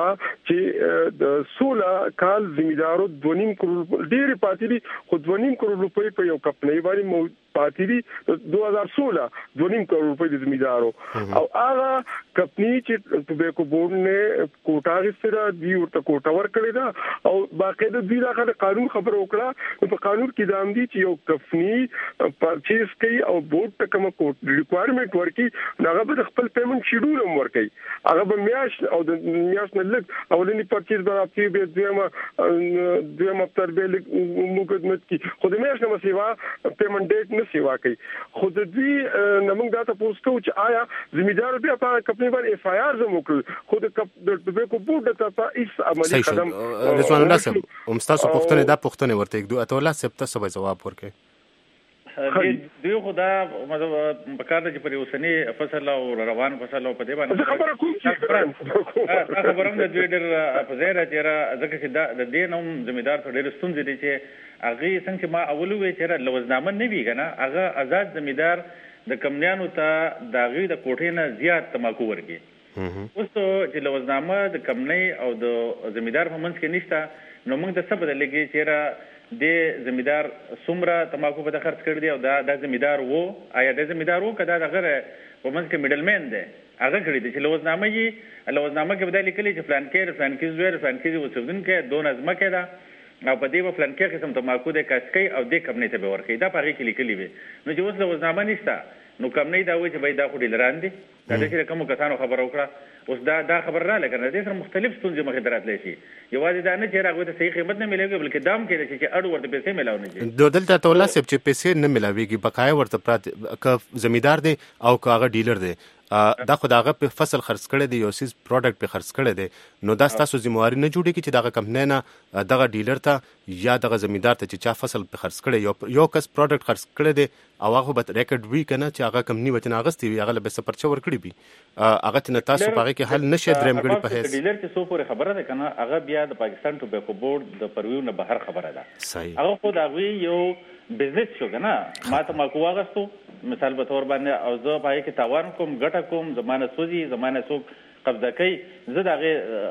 چې د سولا کال زمیندارو دوه نیم کروڑ ډېر پاتې دي خو دوه نیم کروڑ روپۍ په یو کمپنۍ باندې پاتې دي دوه هزار سولا دوه نیم کروڑ روپۍ د زمیندارو او هغه کمپنۍ چې ټوبیکو بورډ نه کوټا غوښتره دی ورته کوټا ورکړی دا او باقاعده دوی راغله قانون خبر وکړه په قانون کې دا هم دي چې یو کمپنۍ پرچیز کوي او بورډ ته کوم کوټ ریکوایرمنت ورکي هغه به خپل پیمنٹ شیډول هم ورکي هغه به میاش او د میاش نه لګ اولنی پرچیز به راځي به دویمه دویمه تر به مقدمت کی خو د میاش نه سیوا پیمنٹ ډیټ نه سیوا کوي خو د دې نمنګ دا تاسو کو چې آیا زمیندار بیا په کمپنۍ باندې اف آی آر زمو کړ خو د ټوبیکو بورډ ته په هیڅ عملی قدم رضوان الله صاحب هم تاسو پوښتنه دا پوښتنه ورته کېدو اته الله صاحب تاسو به جواب ورکړئ دوی خدا مطلب بکار چې پر اوسنی فصل او روان فصل او په دې باندې خبره کوم چې خبره هم د دوی ډېر په ځای راځي ځکه چې دا د دې نوم زمیندار ته ډېر ستونزې دي چې هغه څنګه ما اول وی چې لوزنامه نه وی کنه هغه آزاد زمیندار د کمنیانو ته د غي د کوټې نه زیات تماکو ورګي اوس چې لوزنامه د کمنۍ او د زمیندار په منځ کې نشته نو موږ د څه بدلېږي چې د زمیندار څومره تماکو په خرڅ کړی دی او دا د زمیندار وو آیا د زمیندار وو کدا دغه په منځ کې میډل مین دی هغه کړی دی چې لوزنامه یې لوزنامه کې بدل لیکلي چې فلان کې فلان کې زویر فلان کې وسودن کې دوه نظم کې دا او په دې په فلان کې قسم تماکو د کاسکي او د کمنۍ ته به ورکړي دا پاره کې لیکلي وي نو چې اوس لوزنامه نشته نو کمنۍ دا وایي چې باید دا خو ډیلران دي دا چې کوم کسانو خبر وکړه اوس دا دا خبر را لګنه دي سره مختلف ستونزې مخې دراتلی شي یوازې دا نه چې راغوي ته صحیح قیمت نه مليږي بلکې دام کې چې اړ ورته پیسې ملاو نه شي د دلته تولا سپ چې پیسې نه ملاويږي بقایا ورته پرات ک زمیندار دی او کاغه ډیلر دی دا خو داغه په فصل خرڅ کړي دی یو سیس پروډکټ په خرڅ کړي دی نو دا تاسو ذمہواری نه جوړیږي چې داغه کمپنۍ نه دغه ډیلر ته یا دغه زمیندار ته چې چا فصل په خرڅ کړي یو یو کس پروډکټ خرڅ کړي دی او هغه به ریکارډ وی کنه چې هغه کمپنۍ وته ناغستې وي هغه به سپرچ ور کړی وي هغه ته تاسو په هغه کې حل نشي دریم غړي په هیڅ ډیلر چې سو پورې خبره ده کنه هغه بیا د پاکستان ټوبیکو بورډ د پرویو نه بهر خبره ده صحیح هغه خو دا وی یو بزنس شو کنه ما ته ما کوغستو مثال به تور باندې او زه پای کې تاوان کوم ګټه کوم زمانه سوزي زمانه سوق قبضه کوي زه دغه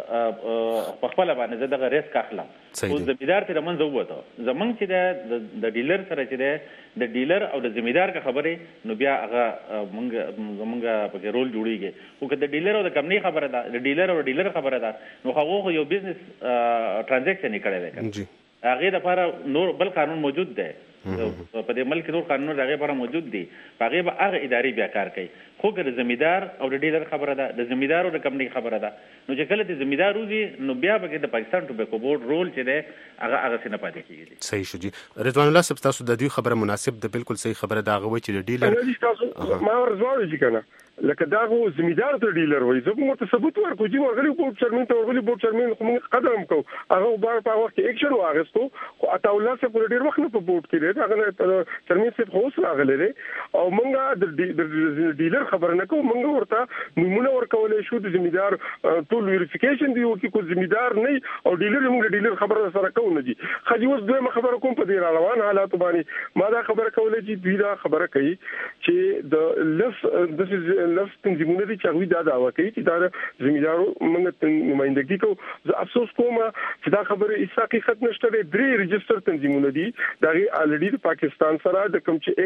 په خپل باندې زه دغه ریسک اخلم او زمیندار ته منځ ووته زمونږ چې د ډیلر سره چې ده د ډیلر او د زمیندار کا خبره نو بیا هغه مونږ زمونږ په رول جوړیږي او که د ډیلر او د کمپنۍ خبره ده د ډیلر او ډیلر خبره ده نو هغه یو بزنس ټرانزیکشن کړی دی هغه د لپاره نور بل قانون موجود دی په دې ملک ټول قانون هغه لپاره موجود دي هغه به هغه اداري بیا کار کوي خو ګر زمیدار او د ډیلر خبره ده د زمیدار او د کمپنی خبره ده نو چې کله د زمیدار روزي نو بیا به د پاکستان ټوبیکو بورډ رول چې ده هغه هغه څه نه پاتې کیږي. صحیح شو جی رضوان الله صاحب تاسو د دې خبره مناسب ده بالکل صحیح خبره ده هغه چې د ډیلر ما ورزوال چې کنه لکه دا غو زمیدار ته ډیلر وای زه کوم ته ثبوت ورکو چې ورغلی بورډ چیرمن ته ورغلی بورډ چیرمن خو قدم کو هغه بار په وخت کې اکشن واغستو خو اته الله څخه پر ډیر وخت نه په بورډ کې لري هغه چیرمن څخه خو اوس راغلی لري او مونږه د ډیلر خبر نه کوو مونږ ورته نمونه ورکولې شو د زمیدار ټول ویریفیکیشن دی او کې کو زمیدار نه او ډیلر مونږ ډیلر خبره سره کوو نه دي خو اوس دوی خبره کوم په دې روان حالات باندې ما دا خبره کولې چې دوی دا خبره کوي چې د لس د لس تنظیمونه دي چې هغه دا دعوا کوي چې دا زمیندارو موږ نمائندګي کوو زه افسوس کوم چې دا خبره هیڅ حقیقت نشته درې ريجستر تنظیمونه دي دا الریډي د پاکستان سره د کوم چې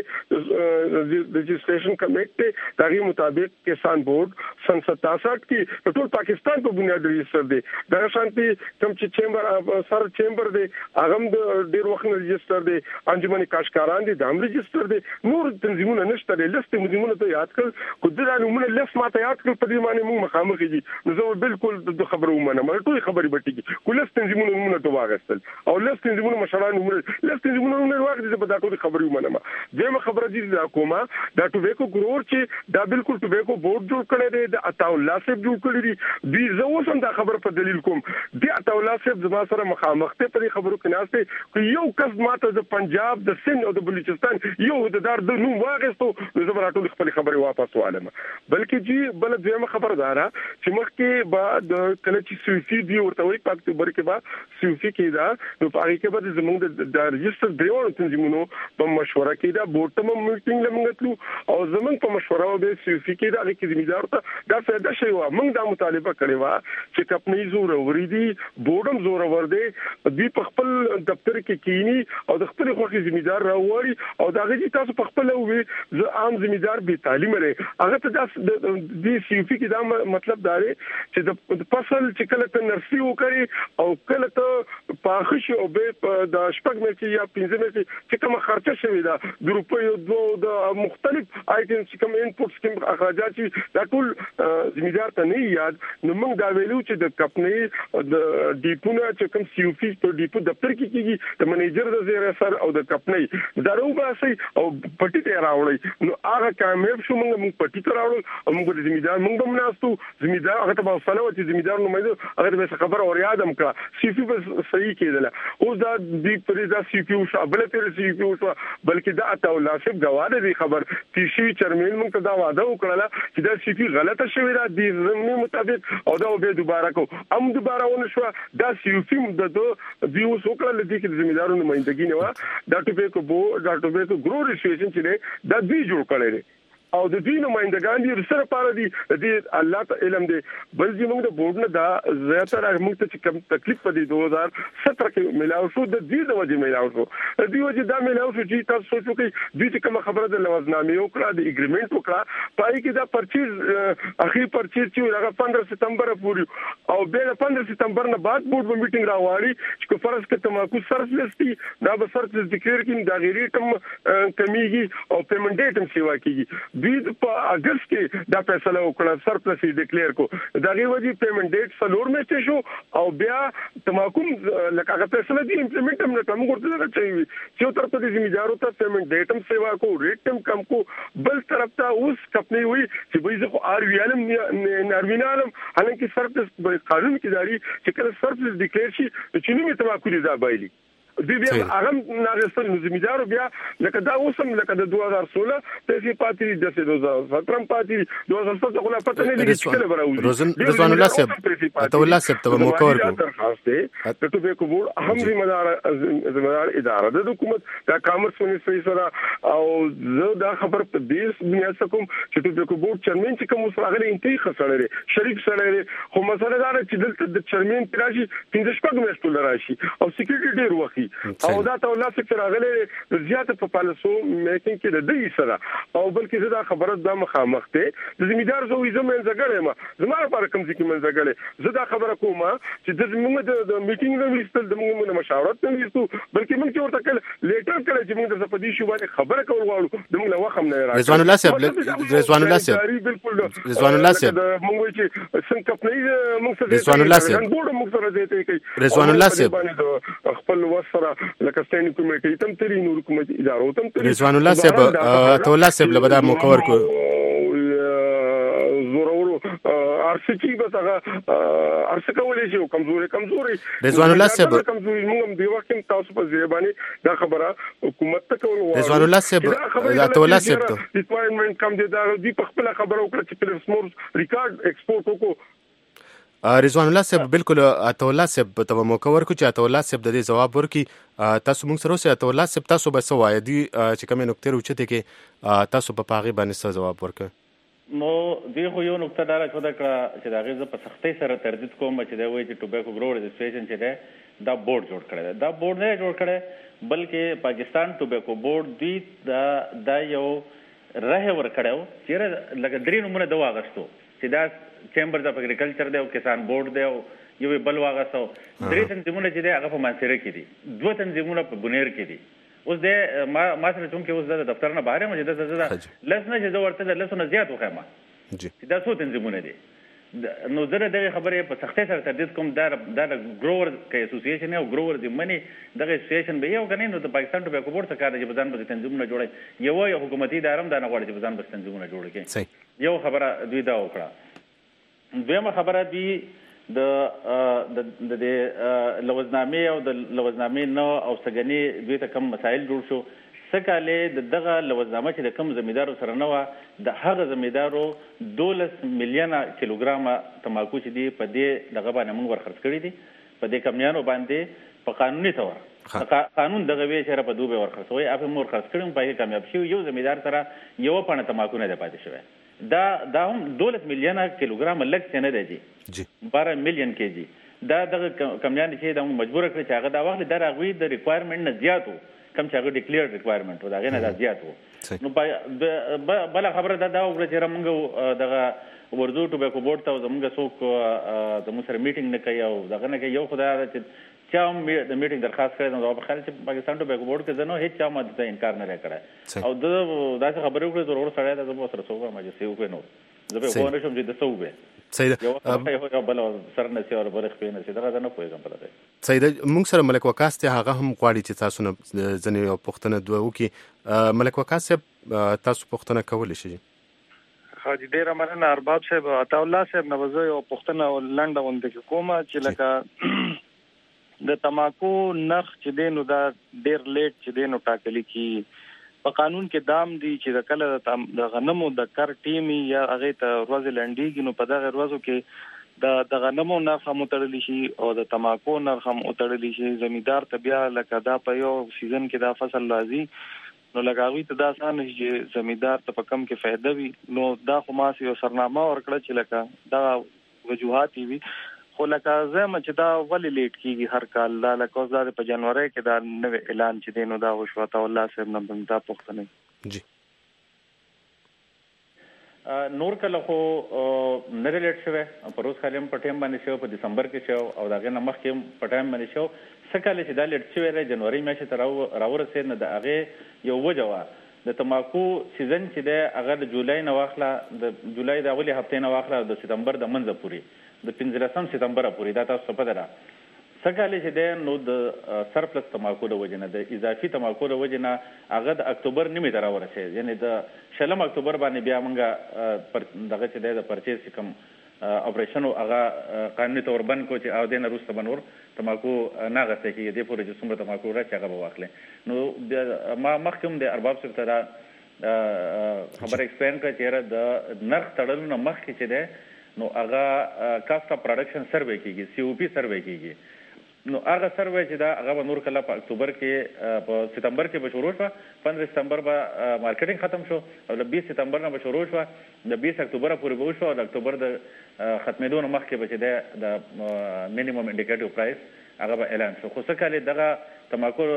ایکټ رجسټریشن کمیټه دا غي مطابق کسان بورډ سن ستاسठ کې ټول پاکستان په بنیاد رجسٹر دي دا شانتي کوم چې چیمبر سر چیمبر دي هغه د ډیر وخت رجسٹر دي انجمن کاشکاران دي د رجسٹر دي نور تنظیمونه نشته لست تنظیمونه ته یاد کړ قدرت نمونه لس ماته یاد کړ په دې باندې موږ مخامخ دي نو زه بالکل د خبرو ومنه مله ټول خبرې بټي کله تنظیمونه نمونه ته واغستل او لس تنظیمونه مشران نمونه لس تنظیمونه نمونه واغستل په دا ټول خبرې ومنه دغه خبره دي دا کومه دا ټوبیکو ګرور چې دا بالکل ټوبیکو بورډ جوړ کړی دی د عطا الله صاحب جوړ کړی دی دوی زه اوس هم دا خبر په دلیل کوم دی عطا الله صاحب زما سره مخامخ ته په خبرو کې ناشته یو کس ماته د پنجاب د سند او د بلوچستان یو د دار د نوم واغستو نو زه راټول خپل خبرې واپس والم بلکې جی بل دیمه خبردار چې مخکې بعد کله چې سوفي دی ورته وي په اکتوبر کې با سوفي کې دا نو په هغه کې به زموږ د رجسټر دیوال تنظیمونو په مشوره کې دا بورډ ته میټینګ لمغتلو او زموږ په مشوره به سوفي کې دا کې زمیندار ته دا فائدہ شي و موږ دا مطالبه کړې و چې کپنی زور ورېدي بورډم زور ور دي دوی په خپل دفتر کې کینی او د خپل خوخي زمیندار راوړي او دا غږی تاسو په خپل وي زه عام زمیندار به تعلیم لري هغه ته د دې سیوفي کې دا مطلب دا دی چې د فصل چې کله ته نرسي وکړي او کله ته پاخش او به د شپږ مې یا پنځه مې چې کوم خرچه شوی دا د روپیو دوه د مختلف آیټمز چې کوم انپوټس کوم اخراجات چې دا ټول زمیندار ته نه یاد نو موږ دا ویلو چې د کمپنۍ د ډیپونه چې کوم سیوفي په ډیپو دفتر کې کیږي د منیجر د زیر سر او د کمپنۍ دارو باسي او پټی ته راوړي نو هغه کامیاب شو موږ پټی ته راوړل او موږ د زمیندار موږ هم ناستو زمیندار هغه ته په فلو چې زمیندار نو مې هغه به خبر اور یادم کړه سیفي به صحیح کېدله او دا د پریزا سیفي او شابل تر سیفي او بلکې دا ته الله صاحب غواړي دی خبر تیشي چرمن موږ ته دا وعده وکړه چې دا سیفي غلطه شوی را دي زموږ مطابق او دا به دوباره کو هم دوباره ونه شو دا سیفي د دیو وکړه لدی کې زمیندارونو نمائندګي نه و دا ټوبیکو بو دا ټوبیکو ګرو ریسټریشن چې دا دوی جوړ کړی او د دې نمائندګان دي سره پاره دي د دې الله ته علم دی بل چې موږ د بورډ نه دا زیاتره موږ ته کم تکلیف پدې دوه هزار ستر کې ملاو شو د دې د وجه ملاو شو د دې وجه دا ملاو شو چې تاسو سوچو کې دې چې کوم خبره د لوازنامې وکړه د اګریمنت وکړه پای کې دا پرچیز اخی پرچیز چې هغه پندرہ ستمبر پورې او به پندرہ ستمبر نه بعد بورډ په میټینګ راوړي چې فرض کړه تماکو سرس لستي دا به سرس ذکر کې دا غیري کم کمیږي او پیمنټ ډیټم سیوا کیږي دوی په اگست کې دا فیصله وکړه سرپلس ډیکلیئر کو دا غي وجه پیمنٹ ډیټ سلور میسته شو او بیا تماکم لکه هغه فیصله دی امپلیمنٹ هم نه کوم ورته راځي چې تر په دې زمیندارو ته پیمنٹ ډیټم سیوا کو ریټم کم کو بل طرف ته اوس کپنی وي چې به زه ار وی علم ناروینالم حالانکه سرپلس قانون کې داري چې کله سرپلس ډیکلیئر شي چې نو تماکو دي دا بایلی دوی بیا هغه ناغستل زمیندارو بیا لکه دا اوسم لکه د دوه هزار سولہ پیسې پاتې د دوه هزار ستر پاتې دوه هزار ستر غلا پته نه لګي چې کله براوځي رضوان الله صاحب ته الله صاحب ته مو کور کو درخواست دی ته ټوبیکو بورډ اهم ذمہ دار ذمہ دار اداره د حکومت د کامرس منسټري سره او زه دا خبر په دې بنیاد کوم چې ټوبیکو بورډ چیرمن چې کوم راغلي انتي خسرې شریک سره خو مسله دا چې دلته د چیرمن راشي پنځه شپږ میاشتې راشي او سکیورټي ډیر وخت او دا تولا سکتور راغلي زیاته په پالیسو میکینګ کې د دې سره او بلکې دا خبره د مخامخ ته د زمیدار زو یې زمين زګړې ما زما لپاره کوم ځکه من زګړې زه دا خبره کوم چې د موږ د میټینګ نه وستل د موږ مشاورت نه وستو بلکې موږ چې ورته کړ لیټر کړ چې موږ د پدې شو باندې خبره کول غواړو د موږ له وخت نه راځي رضوان الله صاحب رضوان الله صاحب بالکل رضوان الله صاحب موږ چې څنګه خپل موږ سره رضوان الله صاحب موږ سره دې کوي رضوان الله صاحب خپل وسره لکه ستایني کمیټې تم تری نور کومې ادارو تم تری رضوان الله صاحب ته الله صاحب لبدا مکور کو ارسچی به هغه ارس کولې شي کمزوري کمزوري رضوان الله صاحب کمزوري موږ دی وخت تاسو په ځای باندې دا خبره حکومت ته کول وایي رضوان الله صاحب ته الله صاحب ته ریکوایرمنت کم دي دا دی په خپل خبره وکړه چې پلیس مور ریکارډ ایکسپورت وکړو رضوان الله صاحب بالکل اته الله صاحب ته مو کور کو چې اته الله صاحب د دې جواب ورکي تاسو موږ سره اوسه اته الله صاحب تاسو به سوای دي چې کوم نکته روچته کې تاسو په پاغي باندې جواب ورکړئ نو دی خو یو نقطه دار چې دا کړه چې دا غیزه په سختۍ سره تردید کوم چې دا وایي چې ټوباکو ګرو رجسټریشن چې ده دا بورډ جوړ کړی دا بورډ نه جوړ کړی بلکې پاکستان ټوباکو بورډ دی دا دا یو راه ور کړو چې لکه درې نمونه د واغستو چې دا چیمبرز اف اګریکلچر دی او کسان بورډ دی او یو بل واغستو درې تنظیمونه چې دی هغه په مانسره کې دي دوه تنظیمونه په بنیر کې دي اوس د ما ما سره چون کې اوس د دفتر نه بهر مې د زړه لسنه چې زه ورته د لسنه زیات وخم جی دا څو تنظیمونه دي نو زه دغه خبره په سختۍ سره تردید کوم دا د ګروور کې اسوسییشن او ګروور دی منی دغه اسوسییشن به یو کنه نو د پاکستان ټوباکو بورډ څخه کار دی بزن په تنظیمونه جوړي یو یو حکومتي ادارم دا نه غواړي چې بزن په تنظیمونه جوړ کړي صحیح یو خبره دوی دا وکړه دویمه خبره دی د د د لوزنامې او د لوزنامې نو او سګنی دوی ته کم مسائل جوړ شو سکاله د دغه لوزنامه چې د کم زمیدارو سره نه و د هغه زمیدارو دولس میلیونه کیلوګرام تماکو چې دی په دې دغه باندې موږ ورخرڅ کړی دي په دې کمیانو باندې په قانوني تور قانون دغه وی چې په دوه ورخرڅوي اپ مور خرڅ کړم په کامیاب شو یو زمیدار سره یو پانه تماکو نه پاتې شوی دا دا هم دولس میلیونه کیلوګرام لک څنګه دی جی بارہ میلیون کېجی دا دغه کمیان چې دا مجبور کړ چې هغه دا وخت د راغوي د ریکوایرمنت نه زیات وو کم چې هغه ډیکلیئر ریکوایرمنت و دا غنه دا زیات وو نو بل خبره دا دا وګړه چې موږ دغه ورزو ټوباکو بورډ ته زموږ څوک د موسر میټینګ نه کوي او دغه نه کوي یو خدای چې چا د میټینګ درخواست کړی نو په خیال چې پاکستان ټوباکو بورډ کې زنه هیڅ چا ماده انکار نه کړی او د داسې خبرې وکړې ضرور سره د زموږ سره څوک ما چې سیو کوي نو زه به وونه شم چې د څوبه سید یو بل سره نه سی او بل خپل نه سی دا نه پوهیږم په دې سید موږ سره ملک وکاس ته هغه هم غواړي چې تاسو نه ځنې یو پښتنه دوه وکي ملک وکاس تاسو پښتنه کول شي حاجی ډیر مننه ارباب صاحب عطا الله صاحب نوزو یو پښتنه لنډه ونده کومه چې لکه د تماکو نرخ چې دینو دا ډیر لیټ چې دینو ټاکلي کی په قانون کې دام دی چې د کله د غنمو د کار ټیمي یا هغه ته ورځ لنډیږي نو په دغه ورځو کې د د غنمو نرخ هم تړلی شي او د تماکو نرخ هم تړلی شي زمیدار ته بیا لکه دا په یو سیزن کې دا فصل لازم نو لګاوي ته دا ځان چې زمیدار ته په کم کې فائدہ وي نو دا خو ما یو سرنامه ورکړه چې لکه دا وجوهات وي خو لکه زما چې دا ولې لیټ کیږي هر کال دا لکه اوس دا په جنوري کې دا نوې اعلان چې دینو دا وشو ته الله صاحب نن دا پوښتنه جی نور کله خو نه لیټ شوه پروس خالم په ټیم باندې شو په دسمبر کې شو او داغه نمخ کې په ټیم باندې شو سکهاله چې دا لیټ شوه د جنوري میاشتې تر راورسې نه د هغه یو وجوه د تماکو سیزن چې د هغه د جولای نه واخله د جولای د اولی هفته نه واخله د سپتمبر د منځ پوري د پنځلسم سپتمبر پورې دا تاسو په دره سکهاله چې د نو د سرپلس تماکو د وجنه د اضافي تماکو د وجنه هغه د اکتوبر نیمه تر ورسې یعنی د شلم اکتوبر باندې بیا موږ دغه چې د پرچیز کم اپریشن هغه قانوني تور بند کو چې او دینه روسته بنور تماکو ناغسته کې د پورې څومره تماکو راځي هغه واخلې نو ما مخکوم د ارباب څخه تر خبر ایکسپلین کړ چې د نرخ تړلو نه مخکې چې ده نو هغه کاست اف پروډکشن سروې کیږي سی او پی سروې کیږي نو هغه سروې چې دا هغه نور کله په اکتوبر کې په سپتمبر کې به شروع شو پندرہ سپتمبر به مارکیټینګ ختم شو او د بیس سپتمبر نه به شروع شو د بیس اکتوبر پورې به شو د اکتوبر د ختمېدو نه مخکې به چې د مینیمم انډیکیټیو پرایس هغه به اعلان شو خو څه کله دغه تماکو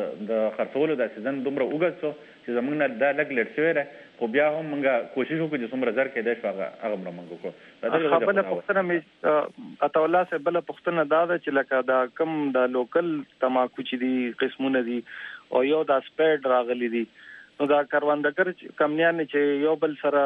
د خرڅولو د سیزن دومره وګت شو چې زمونږ نه دا لږ لیټ شوی دی خو بیا هم موږ کوشش وکړو چې څومره زر کېدای شو هغه هغه موږ وکړو. بله پوښتنه مې عطاالله صاحب بله پوښتنه دا ده چې لکه دا کم د لوکل تماکو چې دي قسمونه دي او یو دا سپیډ راغلی دي نو دا کروندګر کمپنیان چې یو بل سره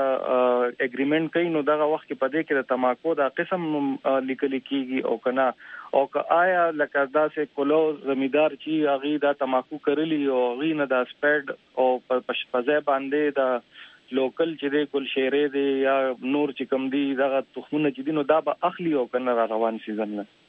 اګریمنٹ کوي نو دغه وخت کې پدې کې د تماکو دا قسم لیکل کیږي او کنه او که آیا لکه دا سه کولو زمیدار چې اغي دا تماکو کرلی او اغي نه دا سپیډ او پښپځه باندې دا لوکل چې د ګل شیرې دی یا نور چې کم دی دغه تخمونه چې دي نو دا به اخلي او کنه را روان سیزن نه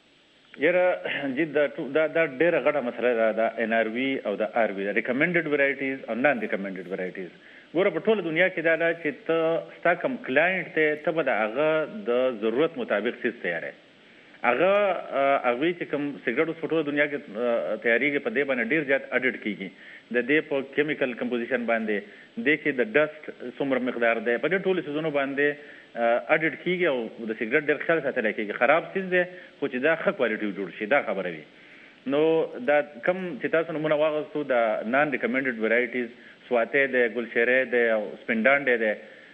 یره جد دا دا ډیره غټه مسله ده د ان ار وی او د ار وی ریکمندډ ورایټیز او نان ریکمندډ ورایټیز. ګوره په ټوله دنیا کې دا ده چې ته ستا کم کلاینټ ته ته به د هغه د ضرورت مطابق سیس تیارې هغه هغه چې کوم سیګریټ په ټوله دنیا کې تیاریږي په دې باندې ډیر زیات اډیټ کیږي د دې په کیمیکل کمپوزیشن باندې د کې د ډست څومره مقدار ده په دې ټوله سيزونو باندې اډیټ کیږي او د سیګریټ ډیر خیال ساتل کیږي خراب چیز ده خو چې دا ښه کوالټي جوړ شي دا خبره وي. نو دا کم چې تاسو نمونه واغستو د نان ریکمندډ ورایټیز سواته ده ګلشيره ده او سپینډان ده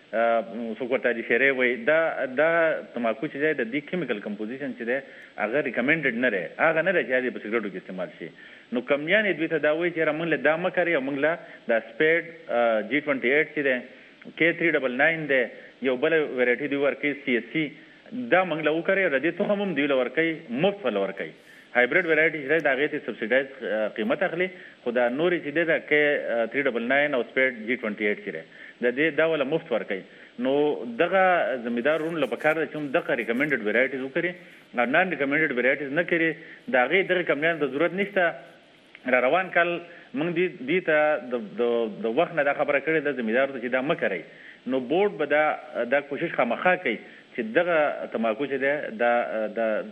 سوکورتا دي شری وای دا دا تماکو چې د دې کیمیکل کمپوزیشن چې ده هغه ریکمندډ نه لري هغه نه لري چې په سیګریټو کې استعمال شي. نو کمپنیان دوی ته دا وایي چې موږ له دا مکرې او موږ له د سپیډ جی اټ چې ده کے تھری نائن نائن ده یو بل ورایټي دی ورکې سی اس سی دا موږ له وکړې ردی ته هم دی له ورکې مفت ول ورکې هایبرید ورایټي چې دا غي ته سبسیډایز قیمت اخلي خو دا نوري چې ده کې تھری نائن نائن او سپیډ جی اټ چې د دې دا ولا مفت ورکړي. نو دغه زمیدارون له پکار چې هم دغه ریکمندډ ورایټیز وکړي او نان ریکمندډ ورایټیز نه کړي دا غي دغه کمپنیان د ضرورت نشته را روان کال موږ دې دې ته د د وخت نه دا خبره کړې د زمیدار چې دا مکري. نو بورډ به دا دا کوشش خامخا کوي چې دغه تماکو چې ده دا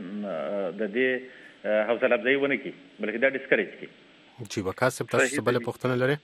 د د دې حوصله افزایی ونه کی بلکې دا ډیسکریج کی. جی وکاسب تاسو بل پوښتنه لرئ؟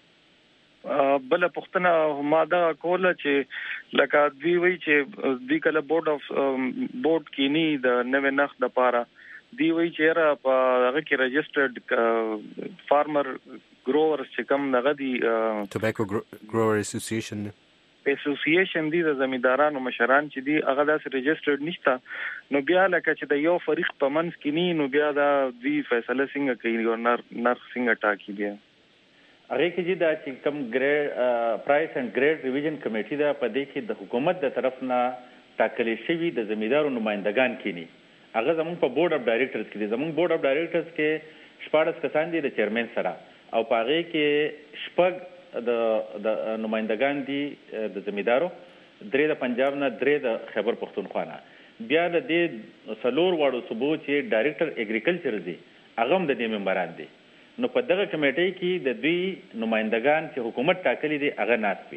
بل پوښتنه ما دا کوله چې لکه دوی وی چې دوی کله بورډ اف بورډ کینی د نوې نخ د پاره دی وی چې را په هغه کې رجسټرډ فارمر ګروورز چې کوم دغه دی ټوباکو ګروور اسوسییشن اسوسییشن دی د زمیندارانو مشران چې دی هغه داس رجسټرډ نشته نو بیا لکه چې د یو فریق په منځ کې ني نو بیا دا دوی فیصله څنګه کوي او نر نرخ څنګه ټاکي بیا هغه کې چې دا چې کوم ګریډ پرایس اینڈ ګریډ ریویژن کمیټي دا په دې کې د حکومت د طرف نه ټاکل شوی د زمیندارو نمائندگان کینی هغه زموږ په بورډ اف ډایریکټرز کې زموږ بورډ اف ډایریکټرز کې شپږ کسان دي د چیرمن سره او په هغه کې شپږ د د نمائندگان دي د زمیندارو درې د پنجاب نه درې د خیبر پختونخوا نه بیا د دې سلور واړو صوبو چې ډایریکټر اګریکلچر دي هغه هم د دې ممبران دي. نو په دغه کمیټې کې د دوی نمائندگان چې حکومت ټاکلي دي هغه ناست وي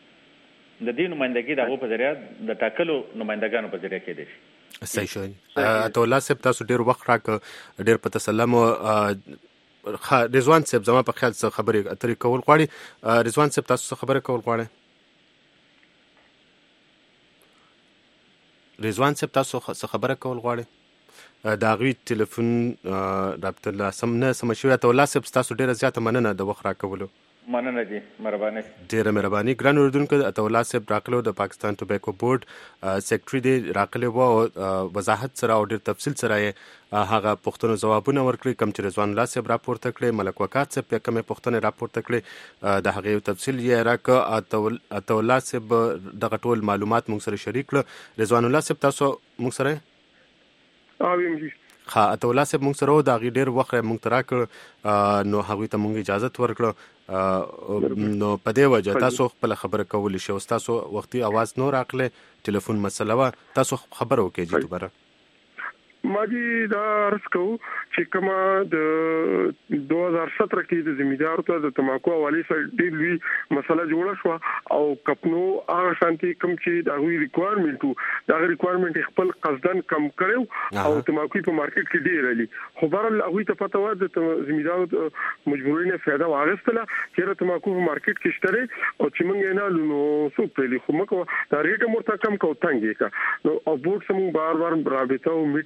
د دې نمائندګي دغه په ذریعہ د ټاکلو نمائندگانو په ذریعہ کې دي. صحیح شوی. عطاالله صاحب تاسو ډیر وخت راک ډیر په تسلم رضوان صاحب زما په خیال څه خبرې اترې کول غواړي. رضوان صاحب تاسو څه خبره کول غواړئ؟ رضوان صاحب تاسو څه خبره کول غواړئ؟ دا غوی ټلیفون رابطه لا سم نه سم شوی ته الله صاحب تاسو ډیره زیاته مننه د وخت راکولو. مننه دي مهرباني ډیره مهرباني. ګران اوردونکو ته الله صاحب راکلو د پاکستان ټوباکو بورډ سیکریټری دی راکلو او وضاحت سره او ډیر تفصیل سره هغه پوښتنو جوابونه ورکړي کوم چې رضوان الله صاحب راپورته کړي ملک وکات صاحب په کومه پوښتنه راپورته کړي د هغه تفصیل یې راک عطاالله صاحب دغه ټول معلومات موږ سره شریک کړل. رضوان الله صاحب تاسو موږ سره اویم جی ها عطاالله صاحب موږ سره دا غي ډیر وخت موږ ترا کړ نو هغه ته موږ اجازه ورکړو نو په دې وجه تاسو خپل خبره کول شي او تاسو وختي आवाज نور راغله ټلیفون مسله وا تاسو خبر وکړئ جی دوباره ما دي دا رسکو چې کما د دو هزار سترہ کې د زمیندار ته د تماکو حواله سره ډېر لوی مسله جوړه شو او کپنو هغه شانتي کم چې د غوي ریکوایرمنټو دا ریکوایرمنټ خپل قصدن کم کړو او تماکو په مارکیټ کې ډېر علي خو بهر هغه ته پته و د زمیندار مجبوري نه فایده واغستله چې تماکو په مارکیټ کې شته او چې موږ نه لونو سو په لیکو مکو دا ریټ مرته کم کو تنګي کا نو او بورډ سم بار بار رابطه او میټینګز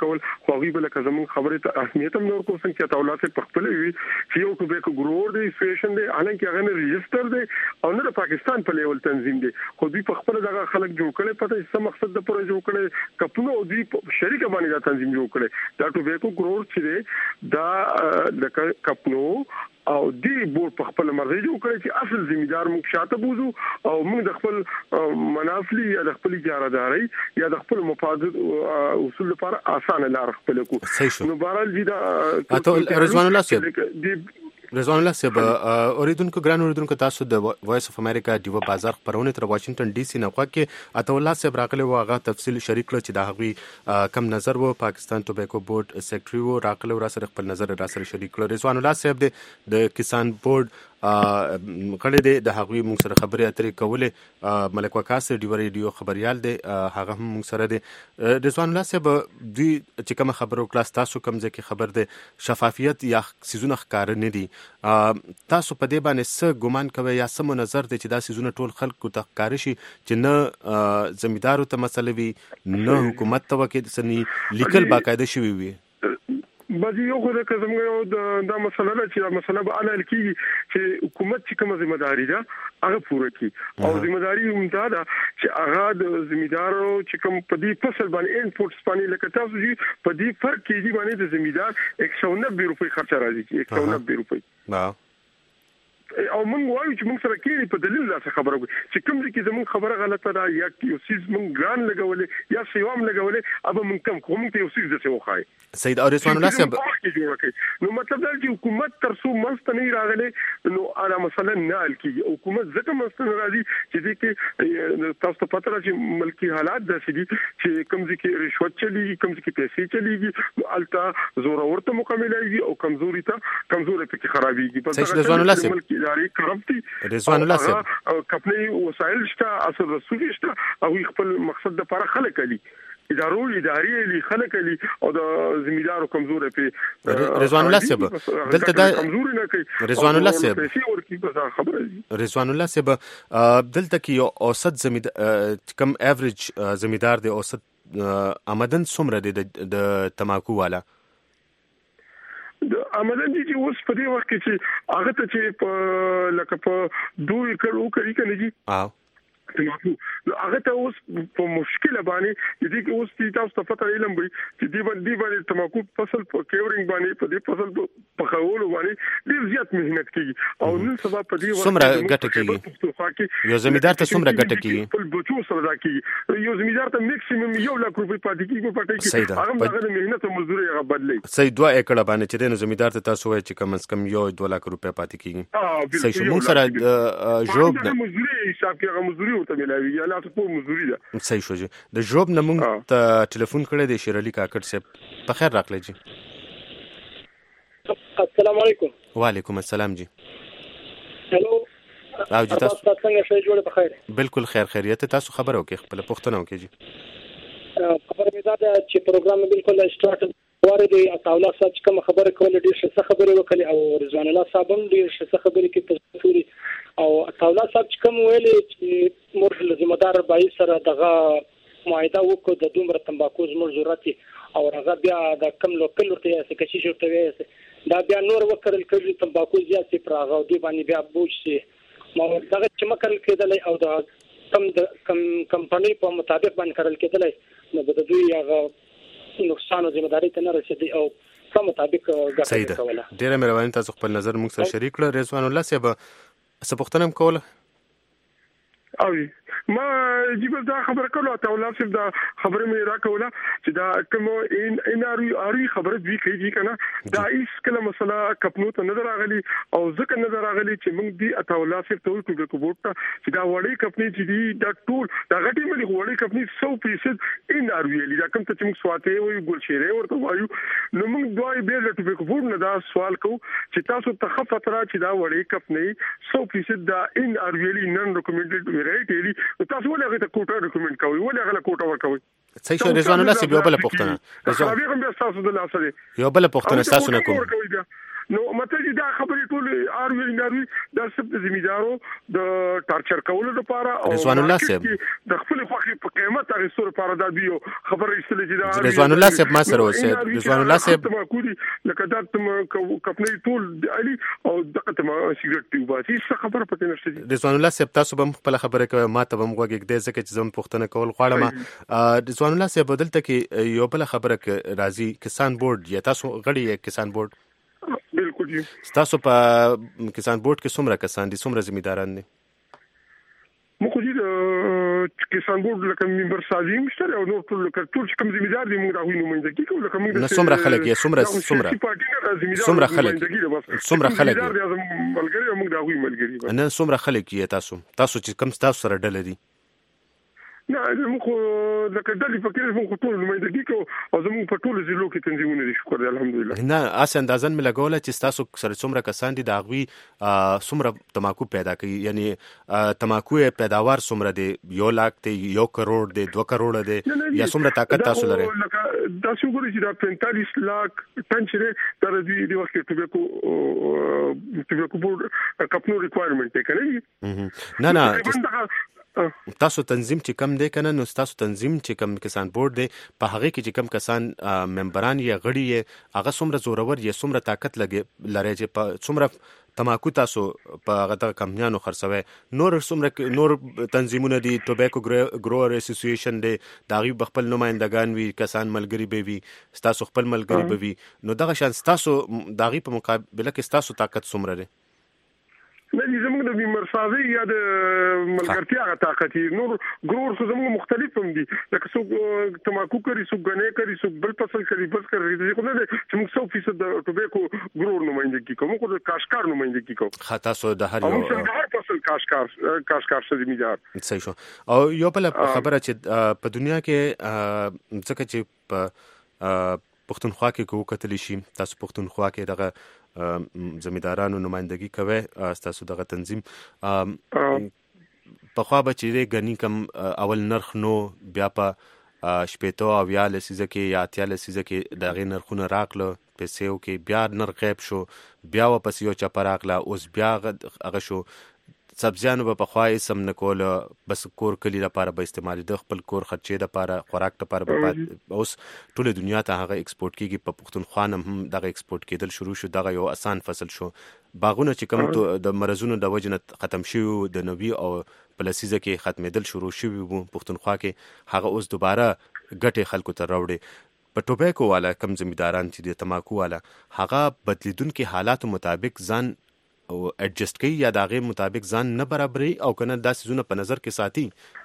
کول خو غي بل کزمون خبره ته اهمیت هم نور کو څنګه چې تاولات په خپل وی چې یو کوبیکو ګرور دی سټیشن دی حالانکه هغه نه ریجستر دی او نه د پاکستان په لیول تنظیم دی خو دوی په خپل دغه خلک جوړ کړي پته څه مقصد د پروژه جوړ کړي کپنو دوی شریک باندې دا تنظیم جوړ کړي دا ټوبیکو ګرور چې دی دا د کپنو او دی بورډ په خپل مرزي جوړ کړی چې اصل ذمہدار موږ شاته بوزو او موږ د خپل منافلی یا د خپل اجارهداري یا د خپل مفاد اصول لپاره اسانه لار خپل کو نو بهرحال دي دا اته رضوان الله صاحب رضوان الله صاحب اوریدونکو ګران اوریدونکو تاسو د وایس اف امریکا دیو بازار خبرونه تر واشنگټن ډي سي نه خوکه اته الله صاحب راغله واغه تفصیل شریک کړ چې دا هغوی کم نظر وو پاکستان ټوبیکو بورډ سیکریټري وو راغله را سره خپل نظر را سره شریک کړ رضوان الله صاحب د کسان بورډ غړي د هغوی موږ سره خبرې اترې کولې ملک وکاس ډیو ریډیو خبريال دی هغه هم موږ سره دی رضوان الله صاحب دوی چې کوم خبرو کلاس تاسو کوم ځکه خبر دی شفافیت یا سيزونه ښکار نه دي تاسو په دې باندې څه ګومان کوي یا څه نظر دی چې دا سيزونه ټول خلکو ته ښکار شي چې نه زمیدارو ته مسله وي نه حکومت ته وکړي سني لیکل باقاعده شوی وي باندې یو خو د کزمګو دا مسله ده چې دا مسله به اعلان کیږي چې حکومت چې کومه ځمېداري ده هغه پوره کړي او ځمېداري هم دا ده چې هغه د ځمېدارو چې کوم په دې فصل باندې انپورټس باندې لکه تاسو چې په دې فرق کې دي باندې د ځمېدار ایک سو نوي روپۍ خرچ راځي ایک سو نوي روپۍ او موږ وایو چې موږ سره کېږي په دلیل لا خبره کوي چې کوم ځکه زموږ خبره غلطه ده یا یو سیز موږ ګران لګولې یا سیوام لګولې اب موږ کم کوم ته یو سیز د څه وخای سید او رضوان الله صاحب نو مطلب دا چې حکومت تر څو مست نه راغله نو اړه مثلا نه الکی حکومت ځکه مست نه راځي چې دې کې تاسو ته پته راځي ملکی حالات داسې دي چې کوم ځکه رشوت چلی کوم ځکه پیسې چلیږي نو التا زور ورته مکملایي او کمزوري ته کمزوري ته خرابيږي په رضوان الله صاحب اداري کرپټي رضوان الله صاحب خپل وسایل شته اصل رسول شته او خپل مقصد د لپاره خلک دي ادارو اداري لري خلک لري او د زمیدارو کمزوري په رضوان الله صاحب دلته دا کمزوري نه کوي رضوان الله صاحب پیسې ورکی په خبره دي رضوان الله صاحب دلته کې یو اوسط زمیدار کم ایوریج زمیدار دی اوسط آمدن څومره دی د تماکو والا د آمدن دي چې اوس په دې وخت کې چې هغه ته چې په لکه په دوه کړو کوي کنه جی اه تماکو نو هغه ته اوس په مشکله باندې چې دې اوس چې تاسو ته پته علم وي چې دې باندې باندې تماکو فصل په کیورینګ باندې په دې فصل په خولو باندې ډیر زیات مهنت کوي او نن سبا په دې وخت څومره ګټه کوي یو زمیدار ته څومره ګټه کوي په بچو سره دا کوي یو زمیدار ته میکسیمم یو لک روپۍ پاتې کیږي په پټه کې هغه دغه مهنت او مزدوري هغه بدلې صحیح دوه ایکړه باندې چې نو زمیدار ته تاسو وایي چې کم از کم یو دوه لک روپۍ پاتې کیږي صحیح شو موږ سره جوب د مزدوري حساب کې هغه مزدوري ورته ملایوي یا لا ته مزدوري ده صحیح شو جی د جوب نه موږ ته ټلیفون کړی دی شیر علي کاکړ صاحب په خیر راغلی جی السلام علیکم وعلیکم السلام جی هلو او جی تاسو څنګه شئ جوړ په خیر بالکل خیر خیریت تاسو خبر او کې خپل پوښتنه وکړئ جی خبر مې دا چې پروګرام بالکل سٹارټ واره دی تاولا صاحب کوم خبره کوله ډیر څه خبره وکړي او رضوان الله صاحب هم ډیر څه خبره کې تاسو او تاولا صاحب کوم ویلې چې مرحله ذمہ دار بای سره دغه معاهده وکړه د دومره تمباکو زموږ ضرورت او هغه بیا د کم لوکل ورته څه کشي شوته وي دا بیا نور وکړل کړي تمباکو زیات پر هغه دی باندې بیا بوج شي ما دغه چې مکل کېدل او د کم د کم کمپنی په مطابق باندې کړل کېدل نو د دوی هغه نقصان او ذمہ داری ته نه رسیدي او په مطابق غاټه کوله ډیره مهرباني تاسو خپل نظر موږ سره شریک کړل رضوان الله صاحب څه پوښتنه کوله او ما جیبل دا خبر کولو ته ولاسف دا خبره مې را کوله چې دا کوم ان ان اری اری خبره دی کوي کنه دا هیڅ کله مسله کپنو ته نظر راغلی او ځکه نظر راغلی چې موږ دی اته ولاسف ټول ټول کو بوټه چې دا وړي کپنی چې دی دا ټول دا غټي ملي وړي کپنی سو فیصد ان اری دا کوم ته چې موږ سواته وي ګل شیره ورته وایو نو موږ دوی به د ټوبیکو بوټ نه دا سوال کو چې تاسو تخفت را چې دا وړي کپنی سو فیصد دا ان اری نن ریکمندډ ویرایټي تاسو ولې هغه ته کوټه ریکمند کوي ولې هغه کوټه ورکوي صحیح شو رضوان الله صاحب یو بل پوښتنه رضوان یو بل پوښتنه تاسو نه کوم نو مطلب دا خبرې ټول ار وی ناروي د سب زمیدارو د ټارچر کولو لپاره او رضوان الله صاحب د خپل خوخي په قیمت هغه سور لپاره دا دیو خبرې استل چې دا رضوان الله صاحب ما سره اوسه رضوان الله صاحب تماکو دي لکه دا تم کپنې ټول علي او دغه تم سیګریټ دی باسي څه خبره پته نشته رضوان الله صاحب تاسو به خپل خبره کوي ما ته هم وګورئ د ځکه چې زم پښتنه کول غواړم رضوان الله صاحب بدلته کې یو بل خبره راځي کسان بورډ یا تاسو غړي کسان بورډ بالکل جی تاسو په کسان بورډ کې څومره کسان دي څومره ذمہداران دي مو خو دې کسان بورډ لکه ممبر سازي مشتري او نور ټول لکه ټول کوم ذمہدار دي موږ راوي نمائندګي کوو لکه موږ نه څومره خلک یې څومره څومره څومره خلک څومره خلک ملګری موږ راوي ملګری نه څومره خلک یې تاسو تاسو چې کوم تاسو سره ډله دي نه موږ لکه دلی فکر موږ ټول نمائندګي کوو او زموږ په ټول ضلعو کې تنظیمونه دي شکر دی الحمدلله نه اس اندازن مې لګوله چې تاسو سره څومره کسان دي دا غوي څومره تماکو پیدا کوي یعنی تماکو پیداوار څومره دی یو لاک دی یو کروڑ دی دوه کروڑ دی یا څومره طاقت تاسو لري دا څو ګوري چې دا پینتالیس لاک ټن چې تر دې د وخت ټوبکو ټوبکو بورډ کپنو ریکوایرمنت دی کنه نه نه تاسو تنظیم چې کم دی کنه نو تاسو تنظیم چې کم کسان بورډ دی په هغه کې چې کم کسان ممبران یا غړي یې هغه څومره زورور یا څومره طاقت لګي لري چې په څومره تماکو تاسو په هغه د کمپنیانو خرڅوي نور څومره نور تنظیمونه دي ټوبیکو ګروور اسوسییشن دی دا غي بخپل نمائندگان وي کسان ملګری به وي تاسو خپل ملګری به وي نو دغه شان تاسو دا غي په مقابله کې تاسو طاقت څومره دی نه زموږ د بیمارسازي یا د ملګرتیا غا طاقت نور ګرور څه زموږ مختلف هم دي لکه څو تماکو کوي څو غنې کوي څو بل فصل کوي بس کوي خو نه چې موږ څو فیصد د ټوبیکو ګرور نمائندګي کوو موږ د کاشکار نمائندګي کوو خاطا سو د هر یو موږ د هر فصل کاشکار کاشکار څه ذمہدار صحیح شو او یو بل خبره چې په دنیا کې ځکه چې په پښتونخوا کې کو کتلی شي تاسو پښتونخوا کې دغه زمیدارانو نمائندګي کوي تاسو دغه تنظیم په خوا به چې غني کم اول نرخ نو بیا په شپېتو او یا لسیزه کې یا اتیا لسیزه کې دغه نرخونه راغله پیسو کې بیا نرخ غیب شو بیا واپس یو چا پراغله اوس بیا هغه شو سبزیانو په خوای سم نکول بس کور کلی لپاره به استعمال د خپل کور خرچې لپاره خوراک لپاره په اوس ټول دنیا ته هغه ایکسپورت کیږي په پښتونخوا هم دغه ایکسپورت کېدل شروع شو دغه یو آسان فصل شو باغونه چې کوم د مرزونو د وجنه ختم شي د نوي او پلسیزه کې ختمېدل شروع شوی وو پښتونخوا کې هغه اوس دوباره ګټه خلکو ته راوړي په ټوبیکو والا کم زمیداران چې د تماکو والا هغه بدلیدونکو حالات مطابق ځان او اډجست کوي یا دغه مطابق ځان نه برابري او کنه د سيزونه په نظر کې ساتي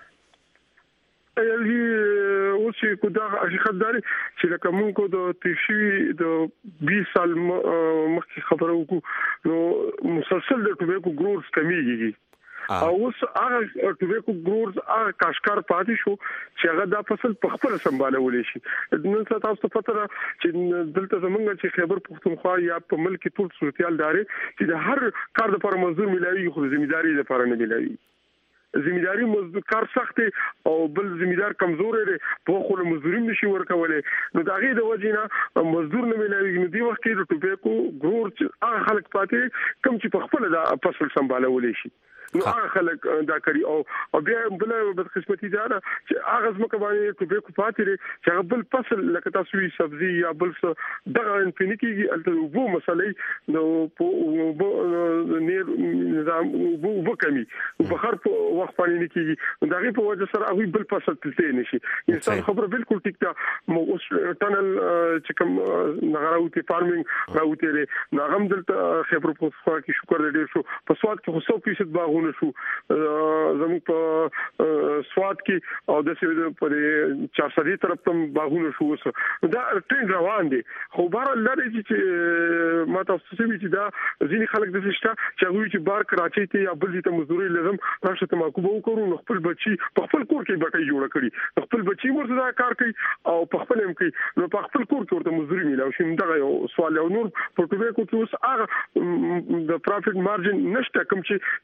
ایلی او چې کو دا حقیقت داري چې لکه مونږ کو د تشي د بیس سال مخکې خبرو کو نو مسلسل د ټوبیکو ګروز کمیږي او اوس هغه ټوبیکو ګروز هغه کاشکار پاتې شو چې هغه دا فصل په خپل سمبالولې شي نن تاسو ته پته را چې دلته زمونږ چې خیبر پښتونخوا یا په ملک ټول صورتيال داري چې د هر کار لپاره مزدور ملایي خو ذمہداري لپاره نه ملایي ذمہداري مزدور کار سخت او بل ذمہدار کمزور دی په خو له مزدوري نشي ورکولې نو دا غي د وجینا مزدور نه ملایي نو دی وخت کې ټوبیکو ګروز هغه خلک پاتې کم چې په خپل دا فصل سمبالولې شي نو هغه خلک دا کوي او او بیا بل بدقسمتي دا چې هغه زمکه باندې ټوبیکو پاتې لري چې هغه بل فصل لکه تاسو وی سبزي یا بل څه دغه انفینیکي الته وو مسلې نو په نیر نظام وو وکمي په هر وخت باندې نکېږي دا غي په وجه سره هغه بل فصل تلته نشي انسان خبره بالکل ټیک ده مو اوس ټنل چې کوم نغراوتی فارمینګ راوتی لري نغم دلته خبر په خوا کې شکر دې شو په سواد کې خو څو فیصد باغ شو زموږ په سواد کې او د سوي په چار سدي طرف ته باغونه شو دا ټرند روان دي خو بهر لري چې ما تاسو څه وی چې دا ځینې خلک د څه چې هغه چې بار کراچي ته یا بل ځای مزدوري لازم راشه ته ماکو به وکړو نو خپل بچي په خپل کور کې بټي جوړ کړي خپل بچي ورته دا کار کوي او په خپل هم کوي نو په خپل کور کې ورته مزدوري ملي او شي دا یو سوال یو نور په ټوبیکو کې اوس هغه د پروفټ مارجن نشته کوم چې لس کاله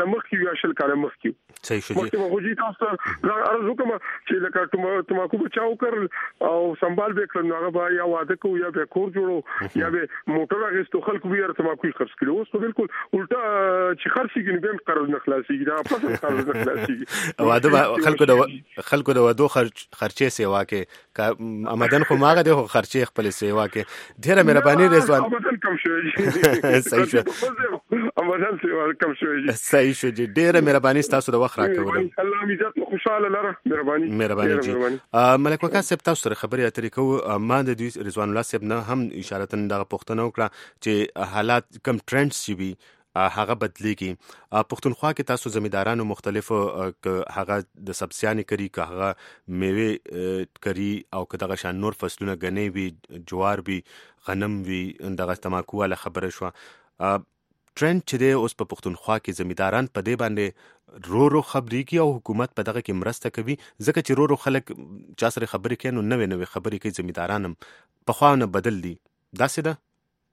کاله مخکې یا شل کاله مخکې صحیح شو مخکې مخ جی تاسو ارزو کوم چې لکه تماکو بچاو کړ او سنبال به کړ نو هغه یا واده کو یا به کور جوړو یا به موټر اغستو خلکو بیا تماکو خرڅ کړو اوس په بالکل الټا چې خرڅي کې به قرض نه خلاصيږي دا په قرض نه خلاصيږي واده خلکو د خلکو د وادو خرچې سیوا کې آمدن خو ماغه د خرچې خپل سیوا کې ډیره مهرباني رضوان آمدن کم شوی صحیح شو آمدن سیوا کم شوی صحیح شو ډیره مهرباني تاسو د وخت راکول الله عزت خوشاله لره مهرباني مهرباني جی ملک وکا صاحب تاسو سره خبرې اترې کوو ما د دوی رضوان الله صاحب نه هم اشاره تن د پښتنو کړه چې حالات کم ټرندز شي وي هغه بدلېږي پښتونخوا کې تاسو زمیدارانو مختلفو هغه د سبزیانې کری که هغه میوه کری او که دغه شان نور فصلونه غنې وي جوار وي غنم وي دغه تماکو ولا خبره شو ټرند چې دی اوس په پښتونخوا کې زمیداران په دې باندې رو رو خبرې کوي او حکومت په دغه کې مرسته کوي ځکه چې رو رو خلک چا سره خبرې کوي نو نوې نوې خبرې کوي زمیداران هم په خوا نه بدل دي داسې ده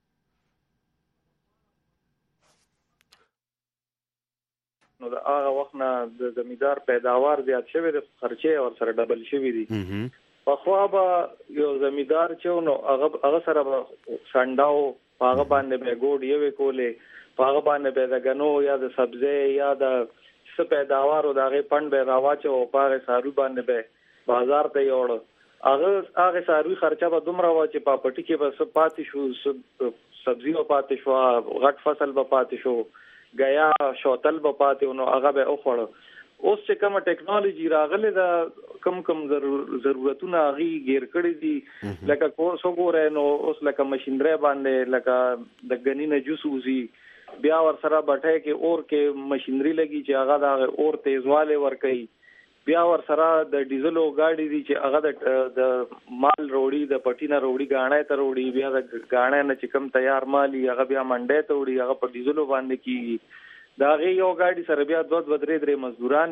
نو دا هغه وخت نه د زمیدار پیداوار زیات شوی د خرچې او سره ډبل شوی دي په خوا به یو زمیدار چې نو هغه هغه سره سانډاو هغه باندې به ګوډ یوې کولې هغه باندې به د غنو یا د سبزی یا د څه پیداوار او دغه پند به راواچو او هغه سارو باندې به بازار ته یوړ هغه هغه ساروي خرچه به دومره و چې په پټي کې به څه پاتې شو سبزی او پاتې شو غټ فصل به پاتې شو غیا شوتل به پاتې نو هغه به اوخړ اوس چې کوم ټیکنالوژي راغله دا کم کم ضرورتونه غي غیر کړی دي لکه کو سو ګورې نو اوس لکه ماشينري باندې لکه د غنینه جوس وزي بیا ور سره بټه کې اور کې ماشينري لګي چې هغه د اور تیزواله ور کوي بیا ور سره د ډیزلو گاډي دي چې هغه د مال روړي د پټینا روړي غاڼه ته روړي بیا د غاڼه نه چې کم تیار مالي هغه بیا منډه ته وړي هغه په ډیزلو باندې کیږي دا غي یو گاډي سره بیا دوه دوه درې درې مزدوران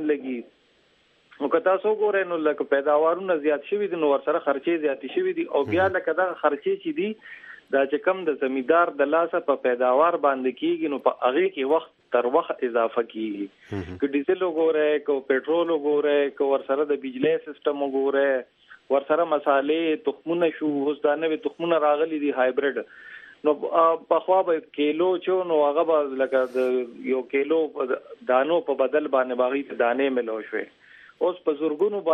لګي نو کتا سو ګورې نو لکه پیداوارونه زیات شوي دي نو ور سره خرچې زیات شوي دي او بیا لکه دا خرچې چې دي دا چې کم د زمیدار د لاسه په پیداوار باندې کیږي نو په هغه کې وخت تر وخت اضافه کیږي که ډیزل وګوره که پېټرول وګوره که ور سره د بجلی سیستم وګوره ور سره مصالې تخمونه شو اوس دا نوې تخمونه راغلي دي هایبرید نو په خوا به کیلو چو نو هغه به لکه د یو کیلو دانو په بدل باندې باغی دانې ملو شوي اوس په زورګونو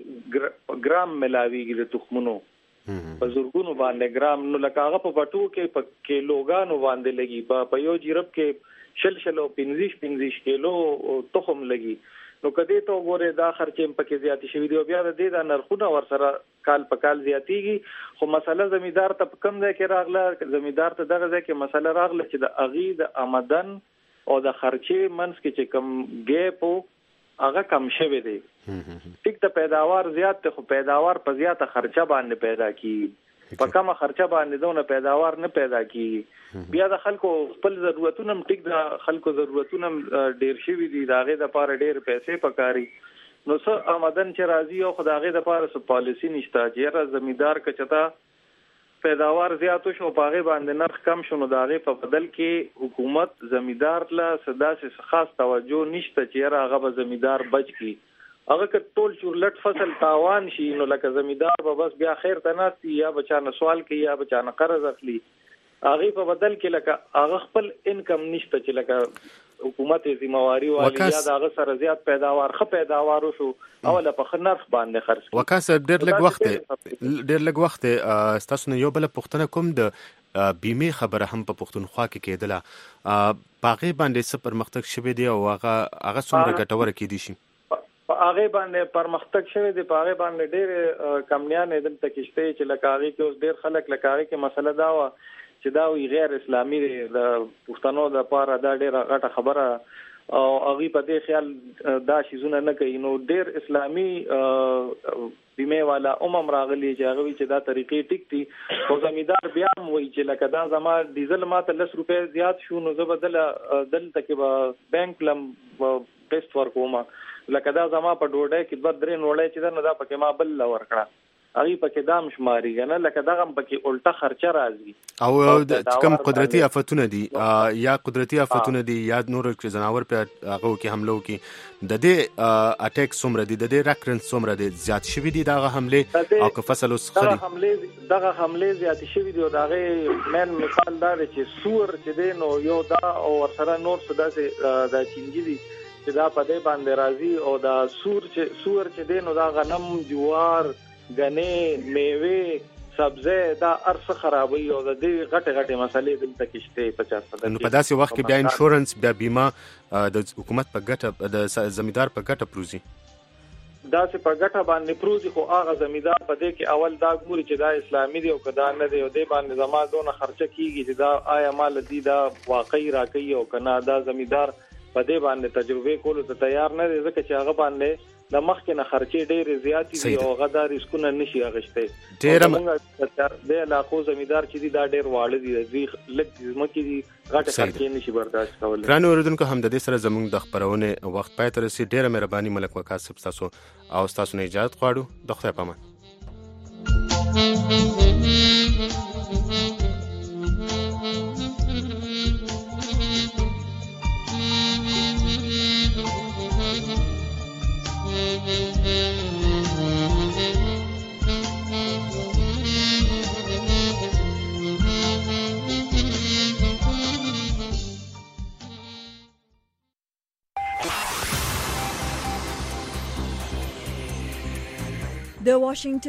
باندې ګرام ملاویږي د تخمونو په زورګونو باندې ګرام نو لکه هغه په پټو کې په کیلوګانو باندې لګي په یو جرب کې شل شلو پنځه پنځه کیلو تخم لګي نو کدی ته وګوره دا خرچې په کې زیات شوي دی بیا د دې د نرخونه ور سره کال په کال زیاتیږي خو مسله زمیدار ته کم ځای کې راغله زمیدار ته دغه ځای کې مسله راغله چې د اغي د آمدن او د خرچې منځ کې چې کم ګیپ هغه کم شوی دی ټیک ته پیداوار زیات ته خو پیداوار په زیاته خرچه باندې پیدا کی په کمه خرچه باندې دونه پیداوار نه پیدا کی بیا د خلکو خپل ضرورتونه ټیک د خلکو ضرورتونه ډیر شوي دي داغه د پاره ډیر پیسې پکاري نو څه آمدن چې راځي او خدای د پاره څه پالیسی نشته چې را زمیدار کچتا پیداوار زیاتو شو پاغه باندې نرخ کم شونه داغه په بدل کې حکومت زمیدار له صدا سه خاص توجه نشته چې هغه به زمیدار بچ کی هغه ک ټول چورلټ فصل تاوان شي نو لکه زمیدار به بس بیا خیر تناسي یا بچانه سوال کوي یا بچانه قرض اخلي هغه په بدل کې لکه هغه خپل انکم نشته چې لکه حکومت ذمہواری والی یا دغه سره زیات پیداوار خه پیداوار شو اوله په خنرخ باندې خرڅ وکاسه ډېر لږ وخت ډېر لږ وخت تاسو نه یو بل پښتنه کوم د بیمه خبره هم په پښتونخوا کې کېدله باغې باندې څه پرمختګ شوه دی او هغه هغه څومره ګټور کېدی شي په هغه باندې پرمختګ شوه دی په هغه باندې ډېر کمنیان دلته کېشته چې لکه هغه کې اوس ډېر خلک لکه هغه کې مسله دا و چې دا وی غیر اسلامي د پښتنو د پاره دا ډېره غټه خبره او هغه په دې خیال دا شیزونه نه کوي نو ډېر اسلامي بیمه والا عموم راغلي چې هغه چې دا طریقې ټیک دي خو زمیدار بیا وایي چې لکه دا زما ډیزل ماته لس روپے زیات شو نو زه بدل دلته کې به بانک لم ټیسټ ورکوم لکه دا زما په ډوډۍ کې دوه درې نوړې چې دا نه دا پکې ما بل ورکړه هغه پکې دام شماري کنه لکه دغه پکې الټه خرچه راځي او کوم قدرتي آفتونه دي یا قدرتي آفتونه دي یا نور ځناور په هغه کې حمله وکي د دې اٹیک څومره دي د دې ریکرنس څومره دي زیات شوي دي دغه حمله او که فصل اوس خري دغه حمله دغه حمله زیات شوي دي او دغه مین مثال دا چې سور چې دی نو یو دا او سره نور څه داسې د چینجی دي چې دا په دې باندې راځي او دا سور چې سور چې دی نو دا غنم جوار غنې میوه سبزه دا ارس خرابوي او د دې غټه غټه مسلې دلته کېشته پچاس پرسنټ نو په داسې وخت کې بیا انشورنس بیا بیمه د حکومت په ګټه د زمیندار په ګټه پروزي دا چې په ګټه باندې پروزي خو هغه زمیندار په دې کې اول دا ګوري چې دا اسلامي دی او کدا نه دی او دې باندې زما دونه خرچه کیږي چې دا آیا مال دی دا واقعي راکې او کنه دا زمیندار په دې باندې تجربه کولو ته تیار نه دی ځکه چې هغه باندې د مخکې نه خرچې ډېرې زیاتې دي او هغه دا ریسکونه نشي اخیستی ډېر د علاقو زمیندار چې دي دا ډېر واړه دي دوی لږ ځمکې دي غټې خرچې نشي برداشت کولی. ګرانو اورېدونکو هم د دې سره زموږ د خپرونې وخت پای ته رسي. ډېره مهرباني ملک وقاص صاحب ستاسو او ستاسو نه اجازت غواړو. د خدای په امان. The Washington